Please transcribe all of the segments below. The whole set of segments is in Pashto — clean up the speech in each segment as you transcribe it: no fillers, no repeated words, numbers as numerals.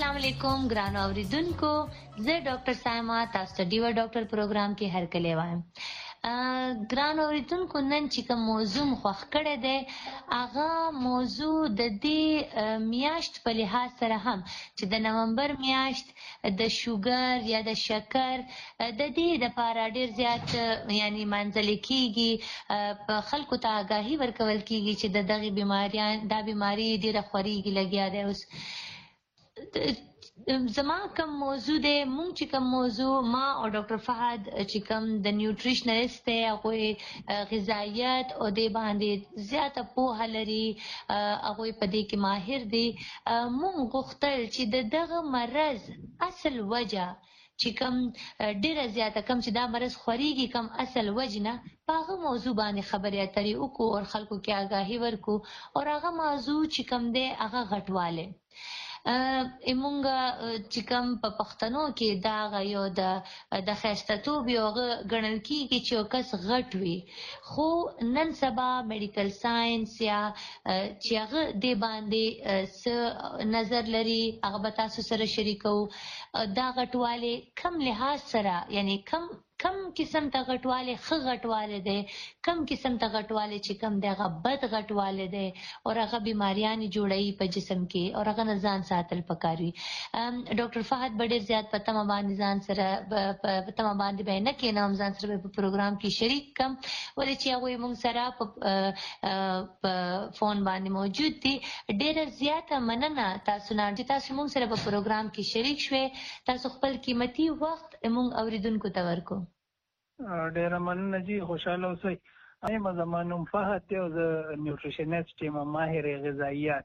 अस्सलाम वालेकुम ګرانو اوریدونکو زه ډاکټر سایما تاسو ته ډیو ډاکټر پروګرام کې هرکلی وایم ګرانو اوریدونکو نن چې کوم موضوع خوښ کړی دی هغه موضوع د دې میاشت په لحاظ سره هم چې د نومبر میاشت د شوګر یا د شکر د دې لپاره ډیر زیات یعنی منځل کېږي په خلکو ته آگاهي ورکول کېږي چې دغه بیماری ډیره خوريږي لګیا دی اوس زما کوم موضوع دی مونږ چې کوم موضوع ما او ډاکټر فهد چې کوم د نیوټریشنلیست دی هغه غذایت او د باندې زیاته پوهه لري هغه په دې کې ماهر دی مونږ غوښتل چې دغه مرض اصل وجه چې کوم ډیره زیاته کوم چې دا مرض خوريږي کوم اصل وجنه په هغه موضوع باندې خبرې اترې وکړو او خلکو کې آگاهي ورکړو او هغه موضوع چې کوم دی هغه غټواله ایمونګه چې کوم په پښتنو کې دا یو د خاصتوب یو غنل کیږي چې یو کس غټ وي خو نن سبا میډیکل ساينس یا چې هغه د باندې نظر لري هغه به تاسو سره شریکو دا غټواله کم لحاظ سره یعنی کم قسم ته غټواله خ غټواله ده کم قسم ته غټواله چې کم دغه بد غټواله ده او هغه بیماریاں جوړي په جسم کې او هغه نزان ساتل پکاري ډاکټر فهد ډېر زیات پته ما باندې ځان سره پته ما باندې به نه کې نام ځان سره په پروګرام کې شریک کم ولې چې هغه موږ سره په فون باندې موجود دي ډېر زیات مننه تاسو نه چې تاسو موږ سره په پروګرام کې شریک شوي تاسو خپل قیمتي وخت موږ اوریدونکو ته ورکو ډیر مننه جی خوشاله اوسئ ایم زمانوم فهد دی او نیوټریشنست یم ماهر غذایات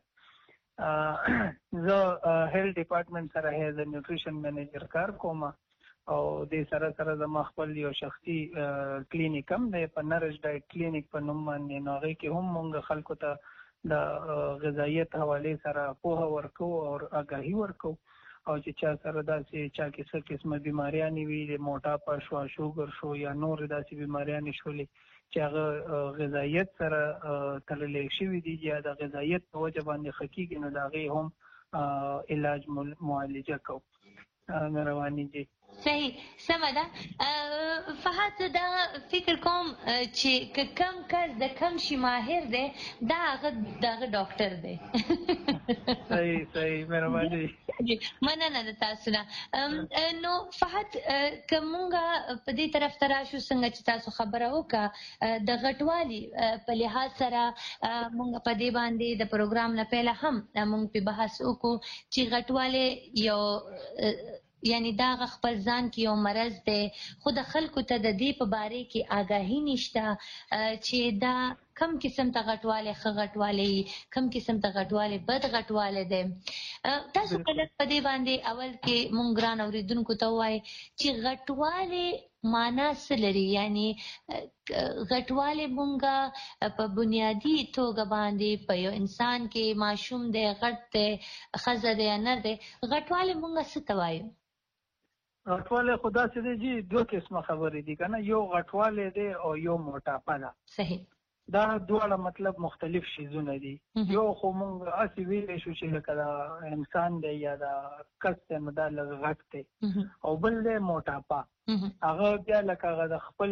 زه هیلث ډپارټمنټ سره هیز نیوټریشن منیجر کار کوم او د سره زما خپل یو شخصي کلینیک هم دی په نرش ډایټ کلینیک په نوم باندې نو هغه کې هم موږ خلکو ته د غذایت حواله سره پوهه ورکو او آگاهي ورکو او چې چا سره داسې چا کې څه قسمه بیماریاں وي د موټاپا شو شوګر شو یا نور داسې بیماریاں شولې چې هغه غذایت سره تړلې شوي دي یا د غذایت په وجه باندې حقیقي نو دا غي هم علاج معالجه کو مهرباني دي صحیح سمدا فهد دا فکر کوم چې کم کس د کم شي ماهر دی دا ډاکټر دی صحیح مهرباني مننه د تاسو نه نو فهد کومه په دې طرف تراشو څنګه چې تاسو خبره وکړه د غټوالي په لحاظ سره مونږ په دې باندې د پروګرام نه پهله هم مونږ په بحث وکړو چې غټواله یو یعنی دا خپل ځان کې یو مرض دی خو د خلکو ته د دې په باره کې آگاهی نشته چې دا کم قسم ته غټواله خ غټواله کم قسم ته غټواله بد غټواله ده تاسو کله په دې باندې اول کې مونږ ګران اوریدونکو ته وای چې غټواله معنا څه لري یعنی غټواله مونږه په بنیادی توګه باندې په یو انسان کې معشوم دی غټ دی خزه دی نه دی غټواله مونږه څه توایو غټواله خدا سي دي دوه قسمه خبرې دي کنه یو غټواله دی او یو موټاپا ده صحیح دا دواړه مطلب مختلف شیزونه دي یو خو مونږ اسی ویلې شو چې لکه انسان دی یا دا کس ته مدال غټ دی او بل دی موټاپا هغه بیا لکه د خپل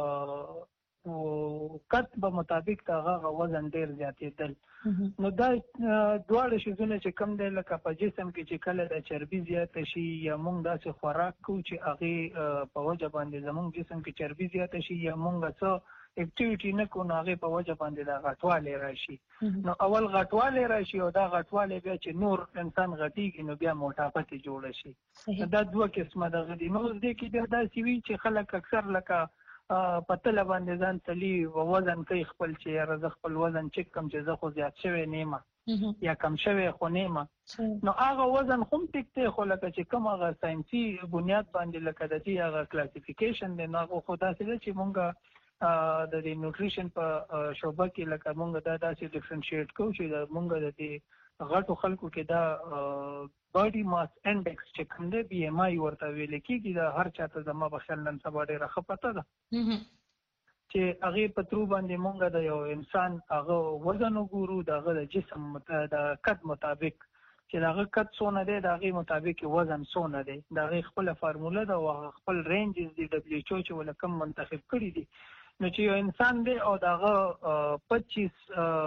کټ په مطابق هغه وزن ډیر زیاتېدل نو دا دواړه شیزونه چې کم دی لکه په جسم کې چې کله د چربي زیاته شي یا مونږ داسې خوراک کوو چې هغه په وجه باندې زموږ جسم کې چربي زیاته شي یا مونږ څه اکټیویټي نه کوو هغه په وجه باندې دا غټواله راشي نو اول غټواله راشي او دا غټواله بیا چې نور انسان غټیږي نو بیا موټاپا ته جوړ شي دا دوه قسمه د غدي نو دې کې بیا دا سی وی چې خلک اکثر لکه پتل باندې ځان تلی وزن کوي خپل چې راز خپل وزن چک کم چې زه خو زیات شوی نیمه یا کم شوی خو نیمه نو هغه وزن هم ټیکته خو لکه چې کوم هغه ساينسي بنیاد باندې لکه د دې هغه کلاسیفیکیشن دی نو خو دا چې مونږه د نیوټریشن په شوبه کې لکه مونږ دا داسې ډیفرنشیټ کوو چې مونږ د دې غټو خلکو کې دا باډي ماس انډیکس چې کوم دی بي ام آی ورته ویل کېږي دا هر چاته زما بخښل نن سبا ډېره ښه پته ده چې هغه په ترو باندې مونږ د یو انسان هغه وزن وګورو د هغه جسم د قد مطابق چې دغه کټ څونه دی د هغې مطابق وزن څونه دی د هغې خپله فارموله ده او خپل رینجز دي WHO چې ول کم منتخب کړي دي نو چې یو انسان دی او دغه 25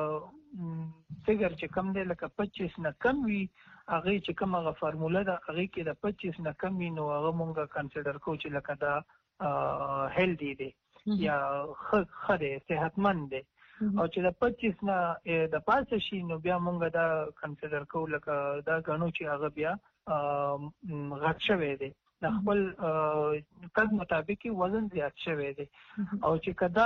فګر چې کم دی لکه 25 نه کم وي هغې چې کوم هغه فارموله ده هغې کې د 25 نه کم وي نو هغه مونږ کنسیډر کوو چې لکه دا هیلدي دی یا ښه دی صحتمند دی او چې د 25 نه د پاسه شي نو بیا مونږ دا کنسیډر کوو لکه دا ګڼو چې هغه بیا غټ شوی دی د خپل قد مطابق وزن زیات شوی دی او چې کدا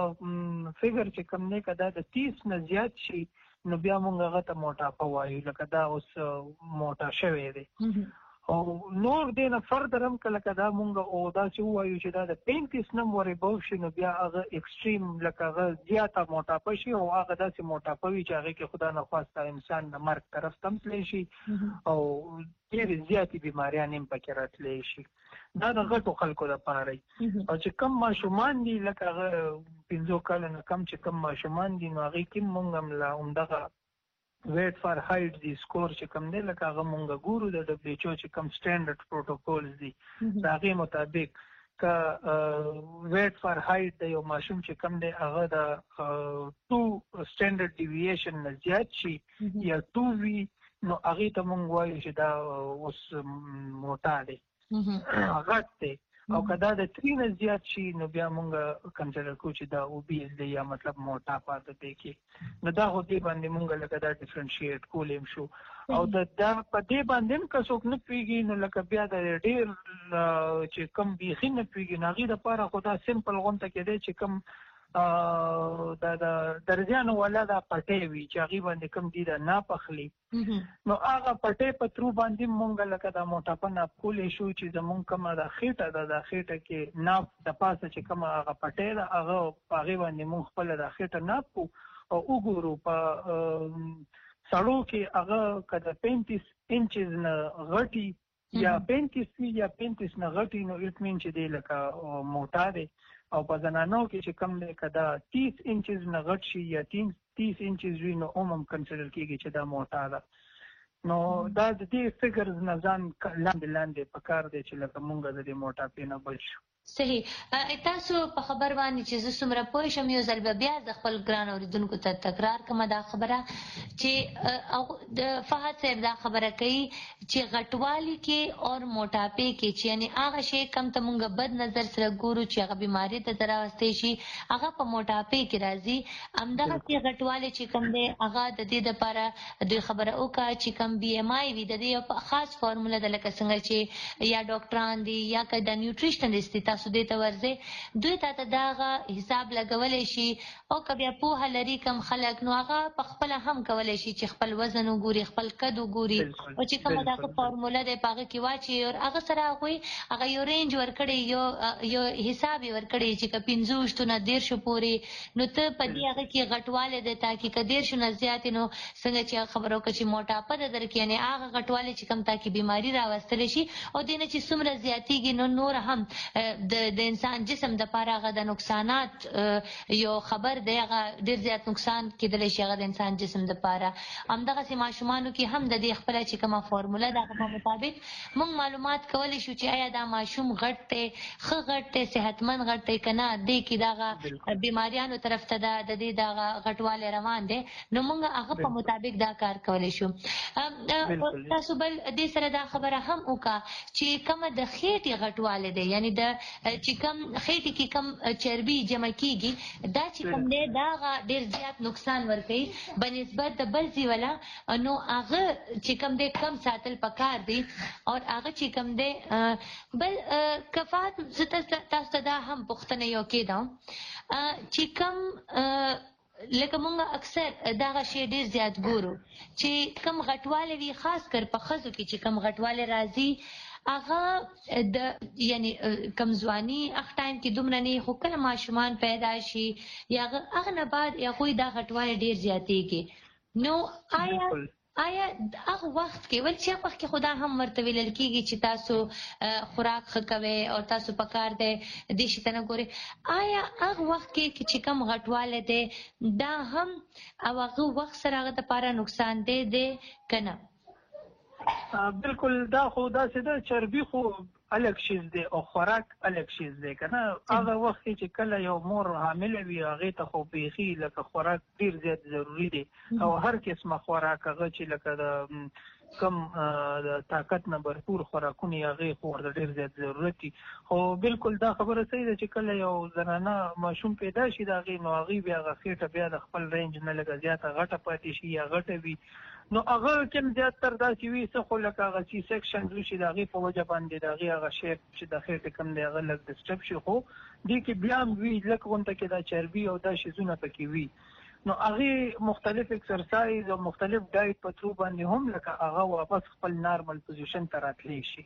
فګر چې کم نه کدا د 30 نه زیات شي نو بیا مونږ هغه ته موټاپه وایو لکه دا اوس موټا شوی دی او نور دې نه فردر هم کله کدا مونږ او دا چې وایو چې دا د 35 نمبر ابو شي نو بیا هغه ایکستریم لکه هغه زیاته موټاپه شي او هغه داسې موټاپه وي چې هغه کې خدا نه خواسته انسان د مرګ طرف تم تللی شي او ډېرې زیاتې بیماریان هم پکې راتلی شي دا د غټو خلکو دپاره او چې کم ماشومان دي لکه هغه 15 کاله نه کم چې کم ماشومان دي نو هغې کې مونږ هم لا همدغه ویټ فار هایټ دی سکور چې کم دی لکه هغه مونږ ګورو د WHO چې کم سټینډرډ پروټوکولز دي د هغې مطابق که ویټ فار هایټ د یو ماشوم چې کم دی هغه د 2 سټینډرډ ډیویشن نه زیات شي یا 2 وي نو هغې ته مونږ وایو چې دا اوس موټا دی غټ دی او که دا د 3 نه زیات شي نو بیا مونږ کنسیډر کوو چې دا اوبیز دی یا مطلب موټا پاته دی کې نو دا خو دې باندې مونږ لکه دا ډیفرنشیټ کولی شو او دا په دې باندې هم که څوک نه پوهېږي نو لکه بیا د ډېر چې کم بیخي نه پوهېږي نو هغې دپاره خو دا سمپل غونته کېدی چې کم د درزیانو والا دا پټۍ وي چې هغې باندې کوم دي د ناپ اخلي نو هغه پټۍ په ترو باندې مونږ لکه دا موټاپه ناپ کولی شو چې زمونږ کومه دا خېټه ده دا خېټه کې ناپ د پاسه چې کومه هغه پټۍ ده هغه په هغې باندې مونږ خپله دا خېټه ناپ کړو او وګورو په سړو کې هغه که د 35 انچز نه غټي یا 35 وي یا 35 نه غټي نو اټ مین چې دی لکه موټا دی او په زنانو کې چې کم دی که دا 30 انچز نه غټ شي یا 30 انچز وي نو هم کنسیډر کېږي چې دا موټا ده نو دا د دې فګرز نه ځان لاندې پکار دی چې لکه مونږ د دې موټاپې نه بچ شو صحیح تاسو په خبر باندې چې زه څومره پوه شم یو ځل بیا د خپل ګران اورېدونکو ته تکرار کومه دا خبره چې د فهد صاحب دا خبره کوي چې غټوالي کې اور موټاپې کې چې یعنی هغه شی کم ته مونږ بد نظر سره ګورو چې هغه بیماري ته راوستی شي هغه په موټاپې کې راځي همدغسې غټوالی چې کم دی هغه د دې دپاره دوی خبره وکړه چې کم BMI وي د دې یو خاص فارموله ده لکه څنګه چې یا ډاکټران دي یا که د نیوټریشنلیست دي تاسو دې ته ورځئ دوی ته د هغه حساب لګولی شي او که بیا پوهه لري کم خلک نو هغه په خپله هم کولی شي چې خپل وزن وګوري خپل قد وګوري او چې کومه دغه فارموله دی په هغه کې واچوي او هغه سره هغوی هغه یو رینج ورکړی یو حساب یې ورکړی چې که 15 نه 10 پورې نو ته په دې هغه کې غټوالی دی تاکي که 10 نه زیات نو څنګه چې خبره وکړه چې موټاپه ده در کې یعنې هغه غټوالی چې کوم تاکي بیماري راوستلی شي او دې نه چې څومره زیاتېږي نو نور هم د انسان جسم دپاره هغه د نقصانات یو خبر دی هغه ډېر زیات نقصان کېدلی شي هغه د انسان جسم دپاره همدغسې ماشومانو کې هم د دې خپله چې کومه فارموله د هغه په مطابق موږ معلومات کولی شو چې آیا دا ماشوم غټ دی ښه غټ دی صحتمند غټ دی که نه دې کې دغه بیماریانو طرف ته د دې دغه غټوالی روان دی نو موږ هغه په مطابق دا کار کولی شو تاسو بل دې سره دا خبره هم وکړه چې کومه د خېټې غټوالی دی یعنی د چې کم خېټې کې کم چربي جمع کېږي دا چې کم دی دا هغه ډېر زیات نقصان ورکوي بنسبت د بل ځای والا نو هغه چې کم دی کم ساتل پکار دی او هغه چې کم دی بل کفات زه تاسو ته دا هم پوښتنه یو کېدم چې کم لکه مونږ اکثر دغه شی ډېر زیات ګورو چې کم غټوالی وي خاص کر په ښځو کې چې کم غټوالی راځي هغه د یعنی کمزوانی هغه ټایم کې دومره نه خو کله ماشومان پیدا شي یا هغه نه بعد هغوی دا غټوالی ډېر زیاتېږي نو آیا هغه وخت کې ول چې هغه وخت کې خو دا هم ورته ویلل کېږي چې تاسو خوراک ښه کوئ او تاسو پکار دی دې شي ته نه ګورئ آیا هغه وخت کې چې کوم غټوالی دی دا هم او هغه وخت سره هغه دپاره نقصان دی که نه بالکل دا خو داسې ده چربي خو الګ شیز دی او خوراک الګ شیز دی کنه هغه وخت چې کله یو مور حامل وي هغه ته خو بیخي لکه خوراک ډیر زیات ضروری دی او هر قسمه خوراک هغه چې لکه د کم د طاقت نه भरपूर خوراکونه هغه خو ډیر زیات ضرورت دي خو بالکل دا خبره صحیح ده چې کله یو زنانه ماشوم پیدا شي دا غي نو هغه بیا غخېټه بیا د خپل رینج نه لګا زیاته غټه پاتې شي یا غټه وي نو هغه کوم زیاتره داسې وي څه خو لکه هغه سی سیکشن وشي د هغې په وجه باندې د هغې هغه شیپ چې د خېټې کوم دی هغه لږ ډسټرب شي خو دې کې بیا هم وي لږ غونته کې دا چربي او دا شیزونه پکې وي نو هغې مختلف اکسرسایز او مختلف ډایټ په ترو باندې هم لکه هغه واپس خپل نارمل پوزیشن ته راتلی شي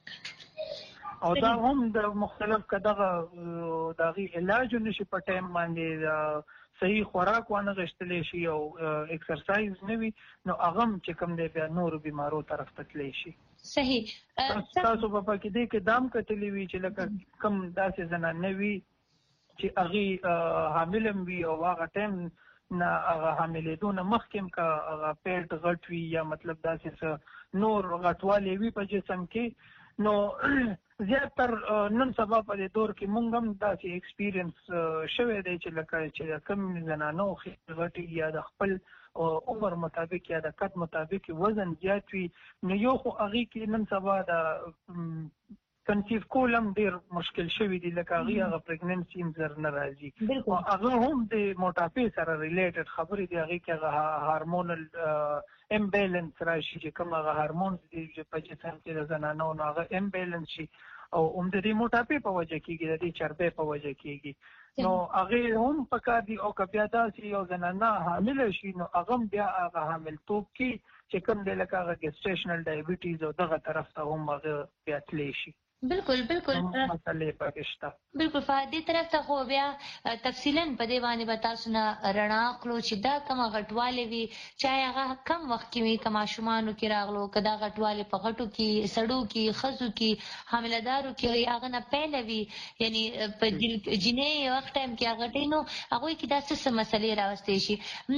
او دا هم د مختلف که دغه د هغې علاج ونشي په ټایم باندې صحیح خوراک وانه غشتلی شي او ایکسرسایز نه وي نو هغه هم چې کوم دی بیا نورو بیمارو طرف ته تللی شي صحیح تاسو په پکې دی کې دام کتلی وي چې لکه کم داسې زنانه وي چې هغې حامل هم وي او هغه ټایم نه هغه حاملېدو نه مخکې هم که هغه پیټ غټ وي یا مطلب داسې څه نور غټوالی وي په جسم کې نو زیاتر نن سبا په دې دور کې مونږ هم داسې ایکسپیرینس شوی دی چې لکه چې کم زنانو غټي یا د خپل عمر مطابق یا د قد مطابق وزن زیات وي نو یو خو هغې کې نن سبا د کنسیو کول هم ډېر مشکل شوي دي لکه هغې هغه پریګننسي هم زر نه راځي او هغه هم د موټاپې سره ریلیټډ خبرې دي هغې کې هغه هارمونل امبیلنس راشي چې کوم هغه هارمونز دي چې په جسم کې د زنانو نو هغه امبیلنس شي او هم د دې موټاپې په وجه کېږي د دې چربۍ په وجه کېږي نو هغې هم پکار دي او که بیا داسې یو زنانه حامله شي نو هغه هم بیا هغه حاملتوب کې چې کوم دی لکه هغه ګسټیشنل ډایبټیز او دغه طرف ته هم هغه بیا تلی شي بالکل مسئلې پکې شته بالکل فادي طرف ته خو بیا تفصیلا په دې باندې به تاسو نه رڼا اخلو چې دا کومه غټوالی وي چاهے هغه کم وخت کې وي که ماشومانو کې راغلو که دا غټوالی په غټو کې سړو کې ښځو کې حاملهدارو کې هغه نه پیله وي یعنی په جنۍ وخت ټایم کې هغه غټې نو هغوی کې دا څه مسلې راوستی شي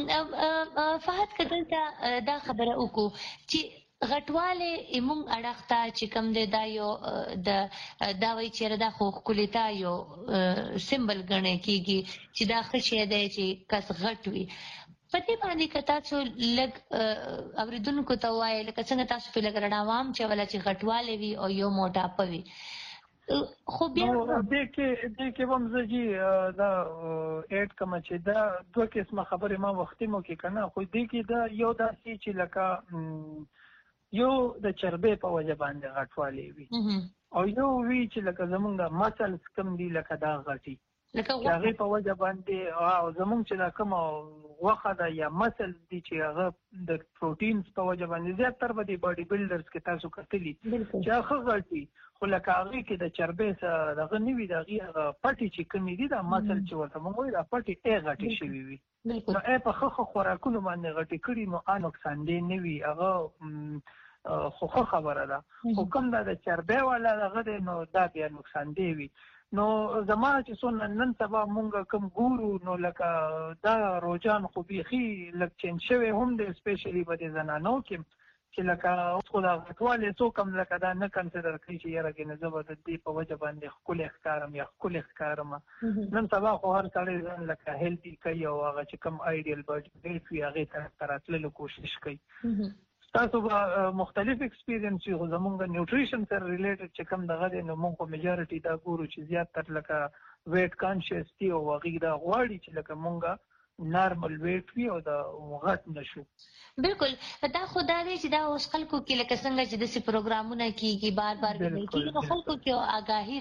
فهد که دلته دا خبره وکړو چې غټوالی مونږ اړخ ته چې کوم دی دا یو دا وایي چېرې دا خو ښکلیتا یو سمبل ګڼی کېږي چې دا ښه شی دی چې کس غټ وي په دې باندې که تاسو لږ اورېدونکو ته ووایئ لکه څنګه تاسو پرې لږ رڼا واچوله چې غټوالی وي او یو موټاپه وي خو بیا دې کې به هم زه جي دا ایډ کومه چې دا دوه قسمه خبرې ما وختي مو کې که نه خو دې کې دا یو داسې چې لکه یو د چربې په وجه باندې غټوالی وي او یو وی چې لکه زمونږ د مسلز کم دي لکه دا غټي چې هغې په وجه باندې او زمونږ چې دا کومه غوښه ده یا مسلز دي چې هغه د پروټینز په وجه باندې زیاتر به د باډي بلډرز کې تاسو کتلي چې هغه غټي خو لکه هغې کې د چربې څه دغه نه وي د هغې هغه پټې چې کومې دي دا مسل چې ورته مونږ وایو دا پټې غټې شوي وي نو په ښه خوراکونو باندې غټې کړي نو نقصان دی نه وي هغه خو ښه خبره ده خو کوم دا د چربۍ والا دغه دی نو دا بیا نقصان دی وي نو زما چې څونه نن سبا مونږ کوم ګورو نو لکه دا روجان خو بیخي لږ چینج شوی هم دی سپیشلي په دې زنانو کې چې لکه اوس خو دا غټوالی څوک هم لکه دا نه کنسیډر کوي چې یاره ګینې زه به د دې په وجه باندې ښکلی ښکارم یا ښکلی ښکارم نن سبا خو هر سړی ځان لکه هیلدي کوي او هغه چې کوم آیډیل باډي ویټ وي هغې طرف ته راتللو کوشش کوي تاسو به مختلف ایکسپیرینس وي خو زمونږ نیوټریشن سره ریلیټډ چې کوم دغه دی نو مونږ خو میجارټي دا ګورو چې زیاتر لکه ویټ کانشیس دي او هغې دا غواړي چې لکه مونږ نارمل ویټ وي او دا غټ نشو بالکل دا خو دا دی چې دا اوس خلکو کې لکه څنګه چې داسې پروګرامونه کېږي بار بار کېږي نو خلکو کې آګاهي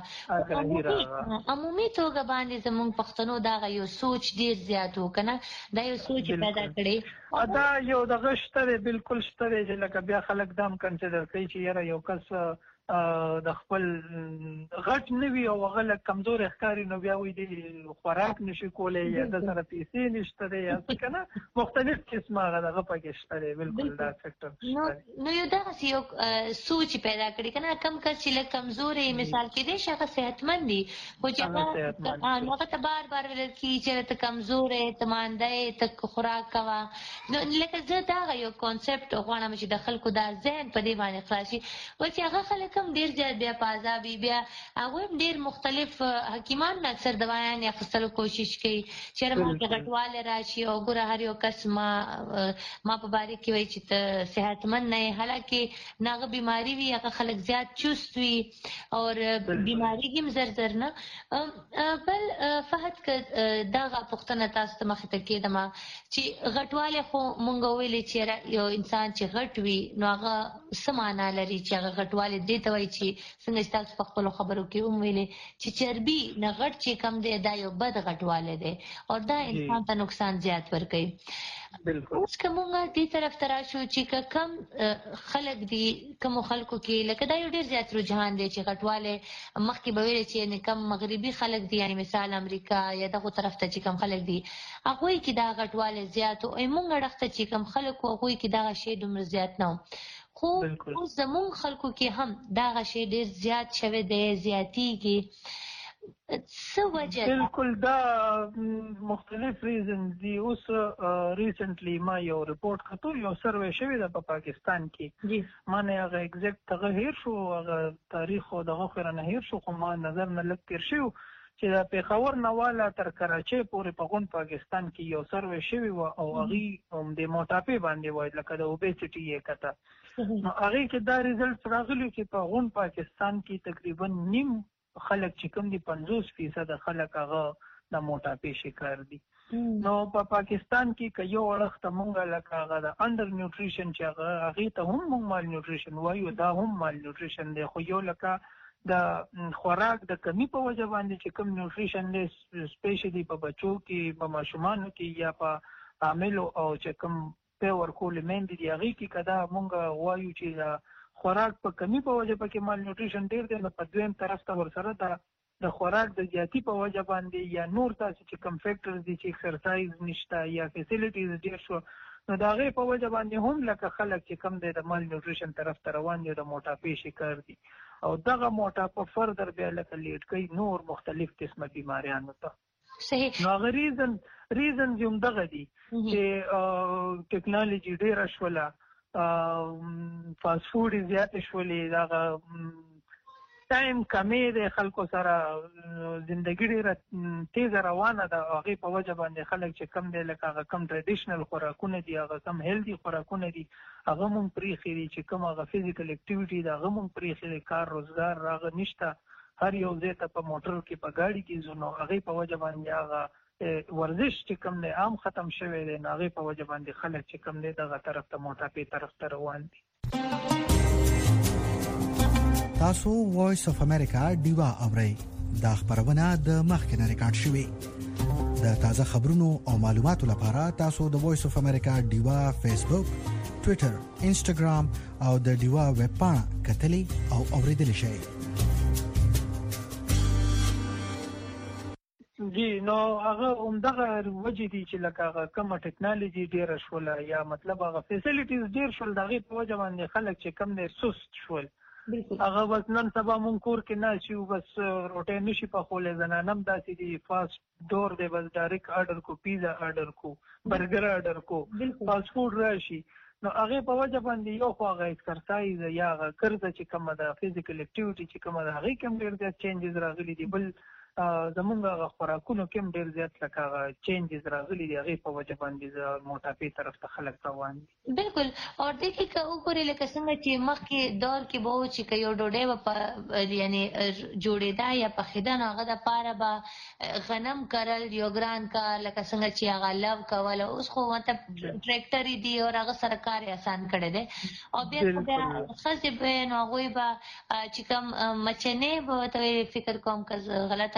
راغله عمومي توګه باندې زموږ پښتنو دغه یو سوچ ډېر زیات و که نه دا یو سوچ پیدا کړی دا یو دغه شته دی بالکل شته دی چې لکه بیا خلک دا هم کنسیډر کوي چې یاره یو کس د خپل غټ نه وي او هغه لږ کمزوری ښکاري نو بیا وایي دی خوراک نشي کولی یا د سره پیسې نشته دی یا څه که نه مختلف قسمه هغه دغه پکې شته دی بالکل دا فیکټر شته نو یو دغسې یو سوچ پیدا کړي که نه کم کس چې لږ کمزوری مثال کېدی شي هغه صحتمند دي خو چې هغه ته بار بار ویل کېږي چې ته کمزوری ته مانده یې ته خوراک کوه نو لکه زه دغه یو کانسپټ غواړم چې د خلکو دا ذهن په دې باندې خلاص شي ول چې هغه خلک هم ډېر زیات بیا په عذاب وي بیا هغوی هم ډېر مختلف حکیمان اکثر دوایان یې اخیستلو کوشش کوي چېرې ما کې غټوالی راشي او ګوره هر یو کس ما په باره کې وایي چې ته صحتمند نه یې حالانکې نه هغه بیماري وي هغه خلک زیات چست وي او بیماري هم زر زر نه بل فهد که دغه پوښتنه تاسو ته مخې ته کېدم چې غټوالی خو مونږ ویلې چې یو انسان چې غټ وي نو هغه څه معنا لري چې هغه غټوالی دې ته وایي چې څنګه چې تاسو په خپلو خبرو کې هم ویلې چې چربي نه غټ چې کم دی دا یو بد غټوالی دی او دا انسان ته نقصان زیات ورکوي اوس که مونږ دې طرف ته راشو چې که کم خلک دي کومو خلکو کې لکه دا یو ډېر زیات رجحان دی چې غټوالی مخکې به ویلې چې کم مغربي خلک دي یعنې مثال امریکا یا دغو طرف ته چې کم خلک دي هغوی کې دا غټوالی زیات و مونږ اړخ ته چې کم خلک و هغوی کې دغه شی دومره زیات نه و خو اوس زمونږ خلکو کې هم دغه شی ډېر زیات شوی دی زیاتېږي څه وجه ده بالکل دا مختلف ریزنز دي اوس ریسنټلی ما یو رپورټ کتو یو سروې شوې ده په پاکستان کې ما نه هغه اگزیکټ هغه هیر شو هغه تاریخ او دغه خو رانه هیر شو خو ما نظر نه لږ تېر شوی چې د پېښور نه واله تر کراچۍ پورې په غون پاکستان کې یو سروې شوی وه او هغې د موټاپې باندې وایي لکه د اوبیسټي یې کته نو هغې کې دا ریزلټس راغلي چې په غون پاکستان کې تقریبا نیم خلک چې کوم دي 50% خلک هغه د موټاپې شکار دي نو په پاکستان کې که یو اړخ ته مونږ لکه هغه د انډر نیوټریشن چې هغې ته هم مونږ مال نیوټریشن وایو دا هم مال نیوټریشن دی خو یو لکه د خوراک د کمی په وجه باندې چې کوم نیوټریشن دی سپیشلی په بچو کې په ماشومانو کې یا په عاملو او چې کوم پی ورکولې میندې دي هغې کې که دا مونږ وایو چې د خوراک په کمی په وجه پکې مال نیوټریشن ډېر دی نو په دویم طرف ته ورسره د خوراک د زیاتی په وجه باندې یا نور تاسې چې کوم فیکټرز دي چې ایکسرسایز نشته یا فیسیلیټیز ډېر شو نو د هغې په وجه باندې هم لکه خلک چې کوم دی د مال نیوټریشن طرف ته روان دي د موټاپې شکار دي او دغه موټاپه فردر بیا لکه لیډ کوي نور مختلف قسمه بیماریانو ته صحیح نو هغه ریزنز هم دغه دي چې ټیکنالوجي ډېره شوله فاسټ فوډ یې زیاتې شولې دغه ټایم کمې دی خلکو سره زندګي ډېره تیزه روانه ده هغې په وجه باندې خلک چې کم دی لکه هغه کم ټریډیشنل خوراکونه دي هغه کم هیلدي خوراکونه دي هغه مونږ پرېښي دي چې کوم هغه فزیکل اکټیویټي ده هغه مونږ پرېښي دي کار روزګار هغه نشته هر یو ځای ته په موټر کې په ګاډي کې ځو نو هغې په وجه باندې هغه ورزش چې کوم دی عام ختم شوی دی نو هغې په وجه باندې خلک چې کوم دی دغه طرف ته موټاپې طرف ته روان دي تاسو وایس اف امریکا ډیوا اورئ دا خبرونه د مخکنه ریکارډ شوې د تازه خبرونو او معلوماتو لپاره تاسو د وایس اف امریکا ډیوا فیسبوک ټوئیټر انسټاګرام او د ډیوا ویب پاڼه کتلی او اوریدل شئ جی نو هغه همدغه وجې دي چې لکه هغه کومه ټیکنالوجي ډېره شوله یا مطلب هغه فیسیلیټیز ډېر شول د هغې په وجه باندې خلک چې کم دی سست شول هغه بس نن سبا مونږ کور کې ناست یو بس روټۍ نشي پخولی زنانه هم داسې دي فاسټ ډور دی بس ډایرکټ آرډر کو پیزا آرډر کو برګر آرډر کو فاسټ فوډ راشي نو هغې په وجه باندې یو خو هغه ایکسرسایز یا هغه کرزه چې کومه ده فزیکل اکټیویټي چې کومه ده هغې کې هم ډېر زیات چینجز راغلي دي بل زمونږ هغه خوراکونو کې هم ډېر زیات لکه هغه چینجز راغلي دي هغې په وجه باندې د موټاپې طرف ته خلک روان دي بالکل او دې کې که وګورې لکه څنګه چې مخکې دور کې به و چې که یو ډوډۍ به په یعنې جوړېده یا پخېده نو هغه دپاره به غنم کرل یو ګران کار لکه څنګه چې هغه لو کول اوس خو مطلب ټریکټرې دي او هغه سره کار یې اسان کړی دی او بیا خو بیا ښځې به نو هغوی به چې کوم مچنې به ورته فکر کوم که غلطه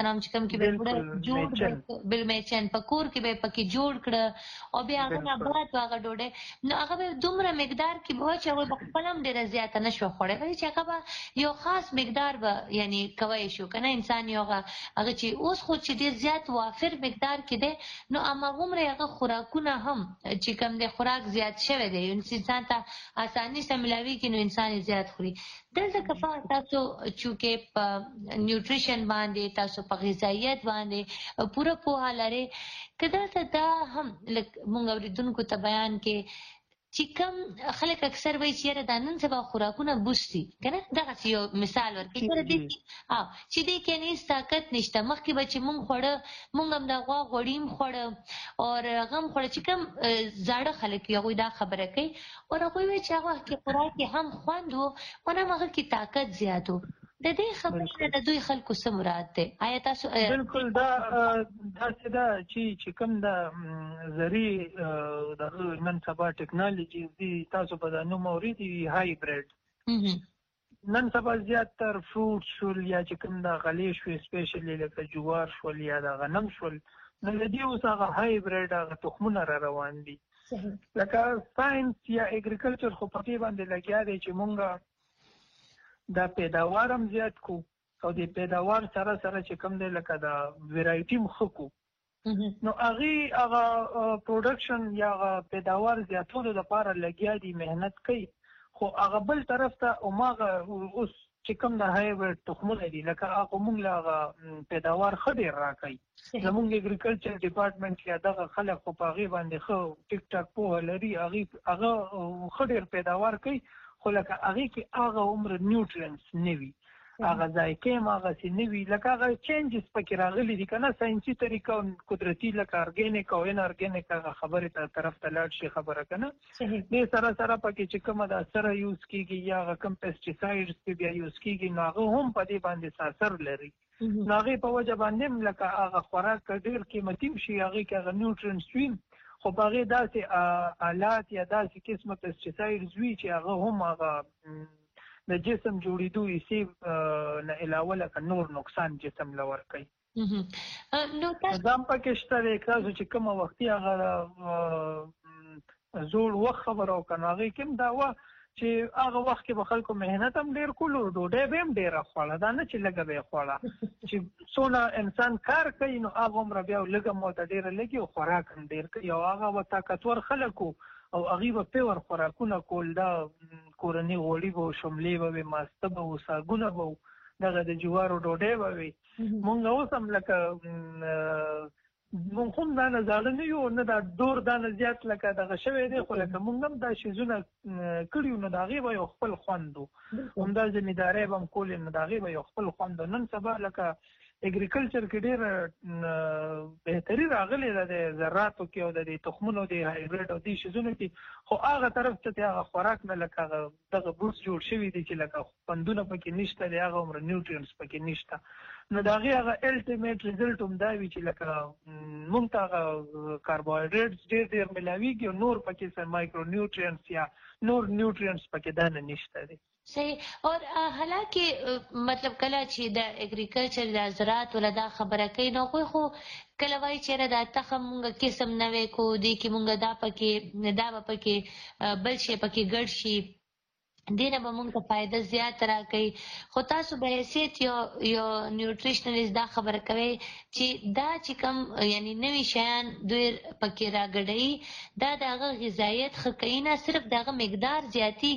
نام چې کوم کې به جوړ بل میچن پکور کې به پکې جوړ کړ او بیا هغه نه بعد هغه ډوډۍ نو هغه به دومره مقدار کې به چې هغه خپل هم ډیره زیاته نشو خوړې ولی چې هغه به یو خاص مقدار به یعنی کوي شو کنه انسان یو هغه چې اوس خو چې ډیر زیات وافر مقدار کې ده نو اما عمره هغه خوراکونه هم چې کوم د خوراک زیات شوی دی انسان ته اساني سره ملاوي کې نو انسان زیات خوري دلته کفا تاسو چې په نیوټریشن باندې تاسو په غذایت باندې پوره پوهه لري کله دا هم مونږ اوریدونکو ته بیان کې چې کوم خلک اکثر وایي چې دا نن سبا خوراکونه بوستي کنه دغه یو مثال ورکړي چې دې کې نه طاقت نشته مخکې به چې مونږ خوړه مونږ هم د غوا غوړیم خوړه او غم خوړه چې کوم زاړه خلک یو دا خبره کوي او هغه وایي چې هغه کې خوراک هم خوند وو او نه هغه کې طاقت زیات وو د دې خبرې د دوی خلکو څه مراد ده آیا تاسو بالکل دا چې کوم د زری د نن سبا ټکنالوژي دی تاسو په نو موريدي هایبرید نن سبا زیاتره فروټ شول یا چې کوم د غلې شو سپیشلی لکه جوار شول یا د غنم شول نو د دې اوس هغه هایبرید هغه تخمونه را روان دي لکه ساينس یا اګریکلچر خو په دې باندې لګیا دی چې مونږه دا پیداوار هم زیات کو او د پیداوار سره چې کوم دی لکه دا ویرایټي مخکو نو هغه پروډکشن یا پیداوار زیاتولو لپاره لګیا دي مهنت کوي خو هغه بل طرف ته اوماغه اوس چې کوم د هایبرید تخمونه دي لکه هغه موږ لا پیداوار خډیر راکړي زموږ اګریکلچر ډپارټمنټ کې دغه خلک په هغه باندې خو ټیک ټاک په لري هغه خډیر پیداوار کوي خو لکه هغه کې هغه عمر نیوټرینټس نوي هغه ځایکه هغه سي نوي لکه هغه چینجز پکې راغلي دي کنه ساينسي طریقه قدرتي لکه ارګینیک او ان ارګینیک هغه خبره تر طرف ته لاړ شي خبره کنه دې سره پکې چې کومه د سره یوز کیږي یا هغه کم پیسټیسایډز کې بیا یوز کیږي نو هغه هم په دې باندې اثر لري نو هغه په وجه باندې لکه هغه خوراک ډیر قیمتي شي هغه کې هغه نیوټرینټس وي خو باغې داسې آلات یا داسې قسمه پیسټیسایډز وي چې هغه هم هغه د جسم جوړېدو یې نه علاوه لکه نور نقصان جسم لور کوي نو تاسو هم پکې شته دی تاسو چې کومه وختي هغه زوړ وخت خبرو کنه هغه کوم دا و چې هغه وخت کې به خلکو مهنت هم ډیر کولو ډوډۍ به هم ډیره خوړه دا نه چې لږه به خوړه چې څونه انسان کار کوي نو هغه عمر بیا لږه موده ډیره لګي او خوراک هم ډیر کوي او هغه طاقتور خلکو او هغه به پیور خوراکونه کول دا کورنۍ غوړي به شملې به ماسته به ساګونه به دغه د جوارو ډوډۍ به وي مونږ اوس هم لکه مونږ هم دا نه زاړه نه یو نه دا ډور دا نه زیات لکه دغه شوی دی خو لکه مونږ هم دا شیزونه کړیو نو د هغې به یو خپل خوند و همدا ذمهدارۍ به هم کولې نو د هغې به یو خپل خوند و نن سبا لکه اګریکلچر کې ډېره بهتري راغلې ده د ذراتو کې او د تخمونو د هایبرید او دې شیزونو کې خو هغه طرف ته هغه خوراک نه لکه دغه بوټس جوړ شوي دي چې لکه خوندونه پکې نشته دی هغه عمر نیوټرینټس پکې نشته نو د هغې هغه الټیمیټ ریزلټ هم دا وي چې لکه مونږ ته هغه کاربوهایډریټس ډېر ملاویږي او نور پکې سره مایکرو نیوټرینټس یا نور نیوټرینټس پکې دا نه نشته دی صحیح اور حالانکه مطلب کله چې د اګریکلچر د زراعت ولدا خبره کوي نو خو کله وایي چې دا تخم مونږ قسم نه وکړو دي کې مونږ دا پکې بل شي پکې ګډ شي دینه به مونږ ته فائدہ زیات راکړي خو تاسو به حیثیت یو نیوټریشنلیست دا خبره کوي چې دا چې کوم یعنی نوی شیان دوی پکې راګړي دا دغه غذایت ښه کوي نه صرف دغه مقدار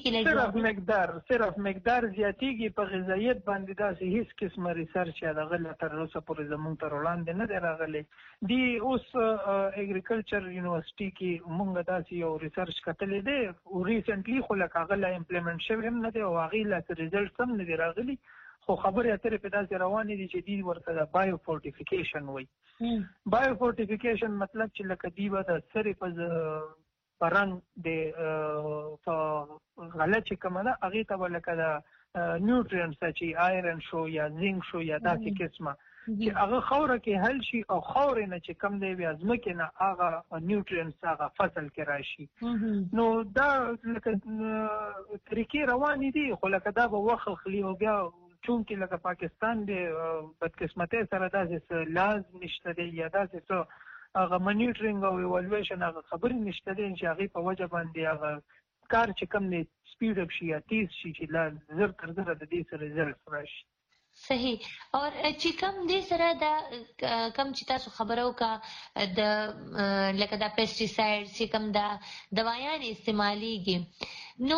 زیاتېږي صرف مقدار زیاتېږي په غذایت باندې داسې هیڅ قسمه ریسرچ یا دغه لا تر اوسه پورې زموږ تر وړاندې نه دی راغلی دی اوس اګریکلچر یونیورسيټي کې مونږ داسې یو ریسرچ کتلی دی او ریسنټلی خو لکه هغه لا امپلیمنټ شوی هم نه دی او هغې لا ریزلټس هم نه دی راغلي خو خبرې اترې په داسې روانې دي چې دوی ورته د بایو فورټیفیکیشن وایي بایو فورټیفیکیشن مطلب چې لکه دوی به د سرې په رنګ د غله چې کومه ده هغې ته به لکه د نیوټرینټس چې آیرن شو یا زینک شو یا داسې قسمه چې هغه خوره کې حل شي او خورې نه چې کم دی بیا ځمکې نه هغه نیوټرینټس هغه فصل کې راشي نو دا لکه طریقې روانې دي خو لکه دا به وخت اخلي او بیا چونکې لکه پاکستان د بدقسمتۍ سره داسې لاز نشته دی یا داسې څه هغه منیټرینګ او ایوالویشن هغه خبرې نشته دی چې هغې په وجه باندې هغه کار چې کوم دی سپیډ اپ شي یا تیز شي چې لا زر تر زره د دې سره ریزلټ راشي. صحیح. اور چې کوم دې سره دا کوم چې تاسو خبرو کا د لکه دا پیسټیسایډ چې کوم دا دوايان استعماليږي نو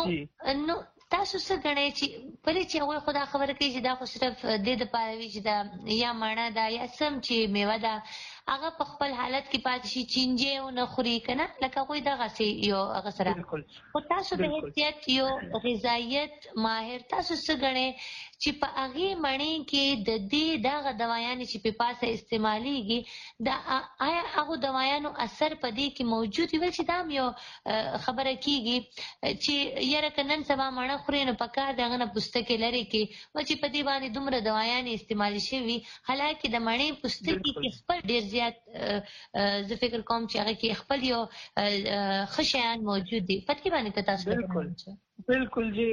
تاسو څه غنئ چې پرې چې هغه خدا خبره کوي چې دا خو صرف د لپاره وی چې دا یا مانا دا یا سم چې میوه دا هغه په خپل حالت کې پاتې شي چینجه او نه خوري کنه لکه کوئی دغه سي یو هغه سره او تاسو د احتیاط یو غذایت ماهر تاسو څه غنئ چې په هغه معنی کې د دې دغه دوايان چې په پاسه استعماليږي دا آیا هغه دوايانو اثر په دې کې موجود وي چې دا یو خبره کیږي چې یره کنن سبا مړه خوري نه پکا دغه نه پستکه لري کې و چې په دې باندې دومره دوايان استعمال شي حالکه د مړې پستکه کې خپل ډیر زیات زه فکر کوم چې هغه کې خپل یو خشيان موجود دي پټ کې باندې تاسو بالکل جی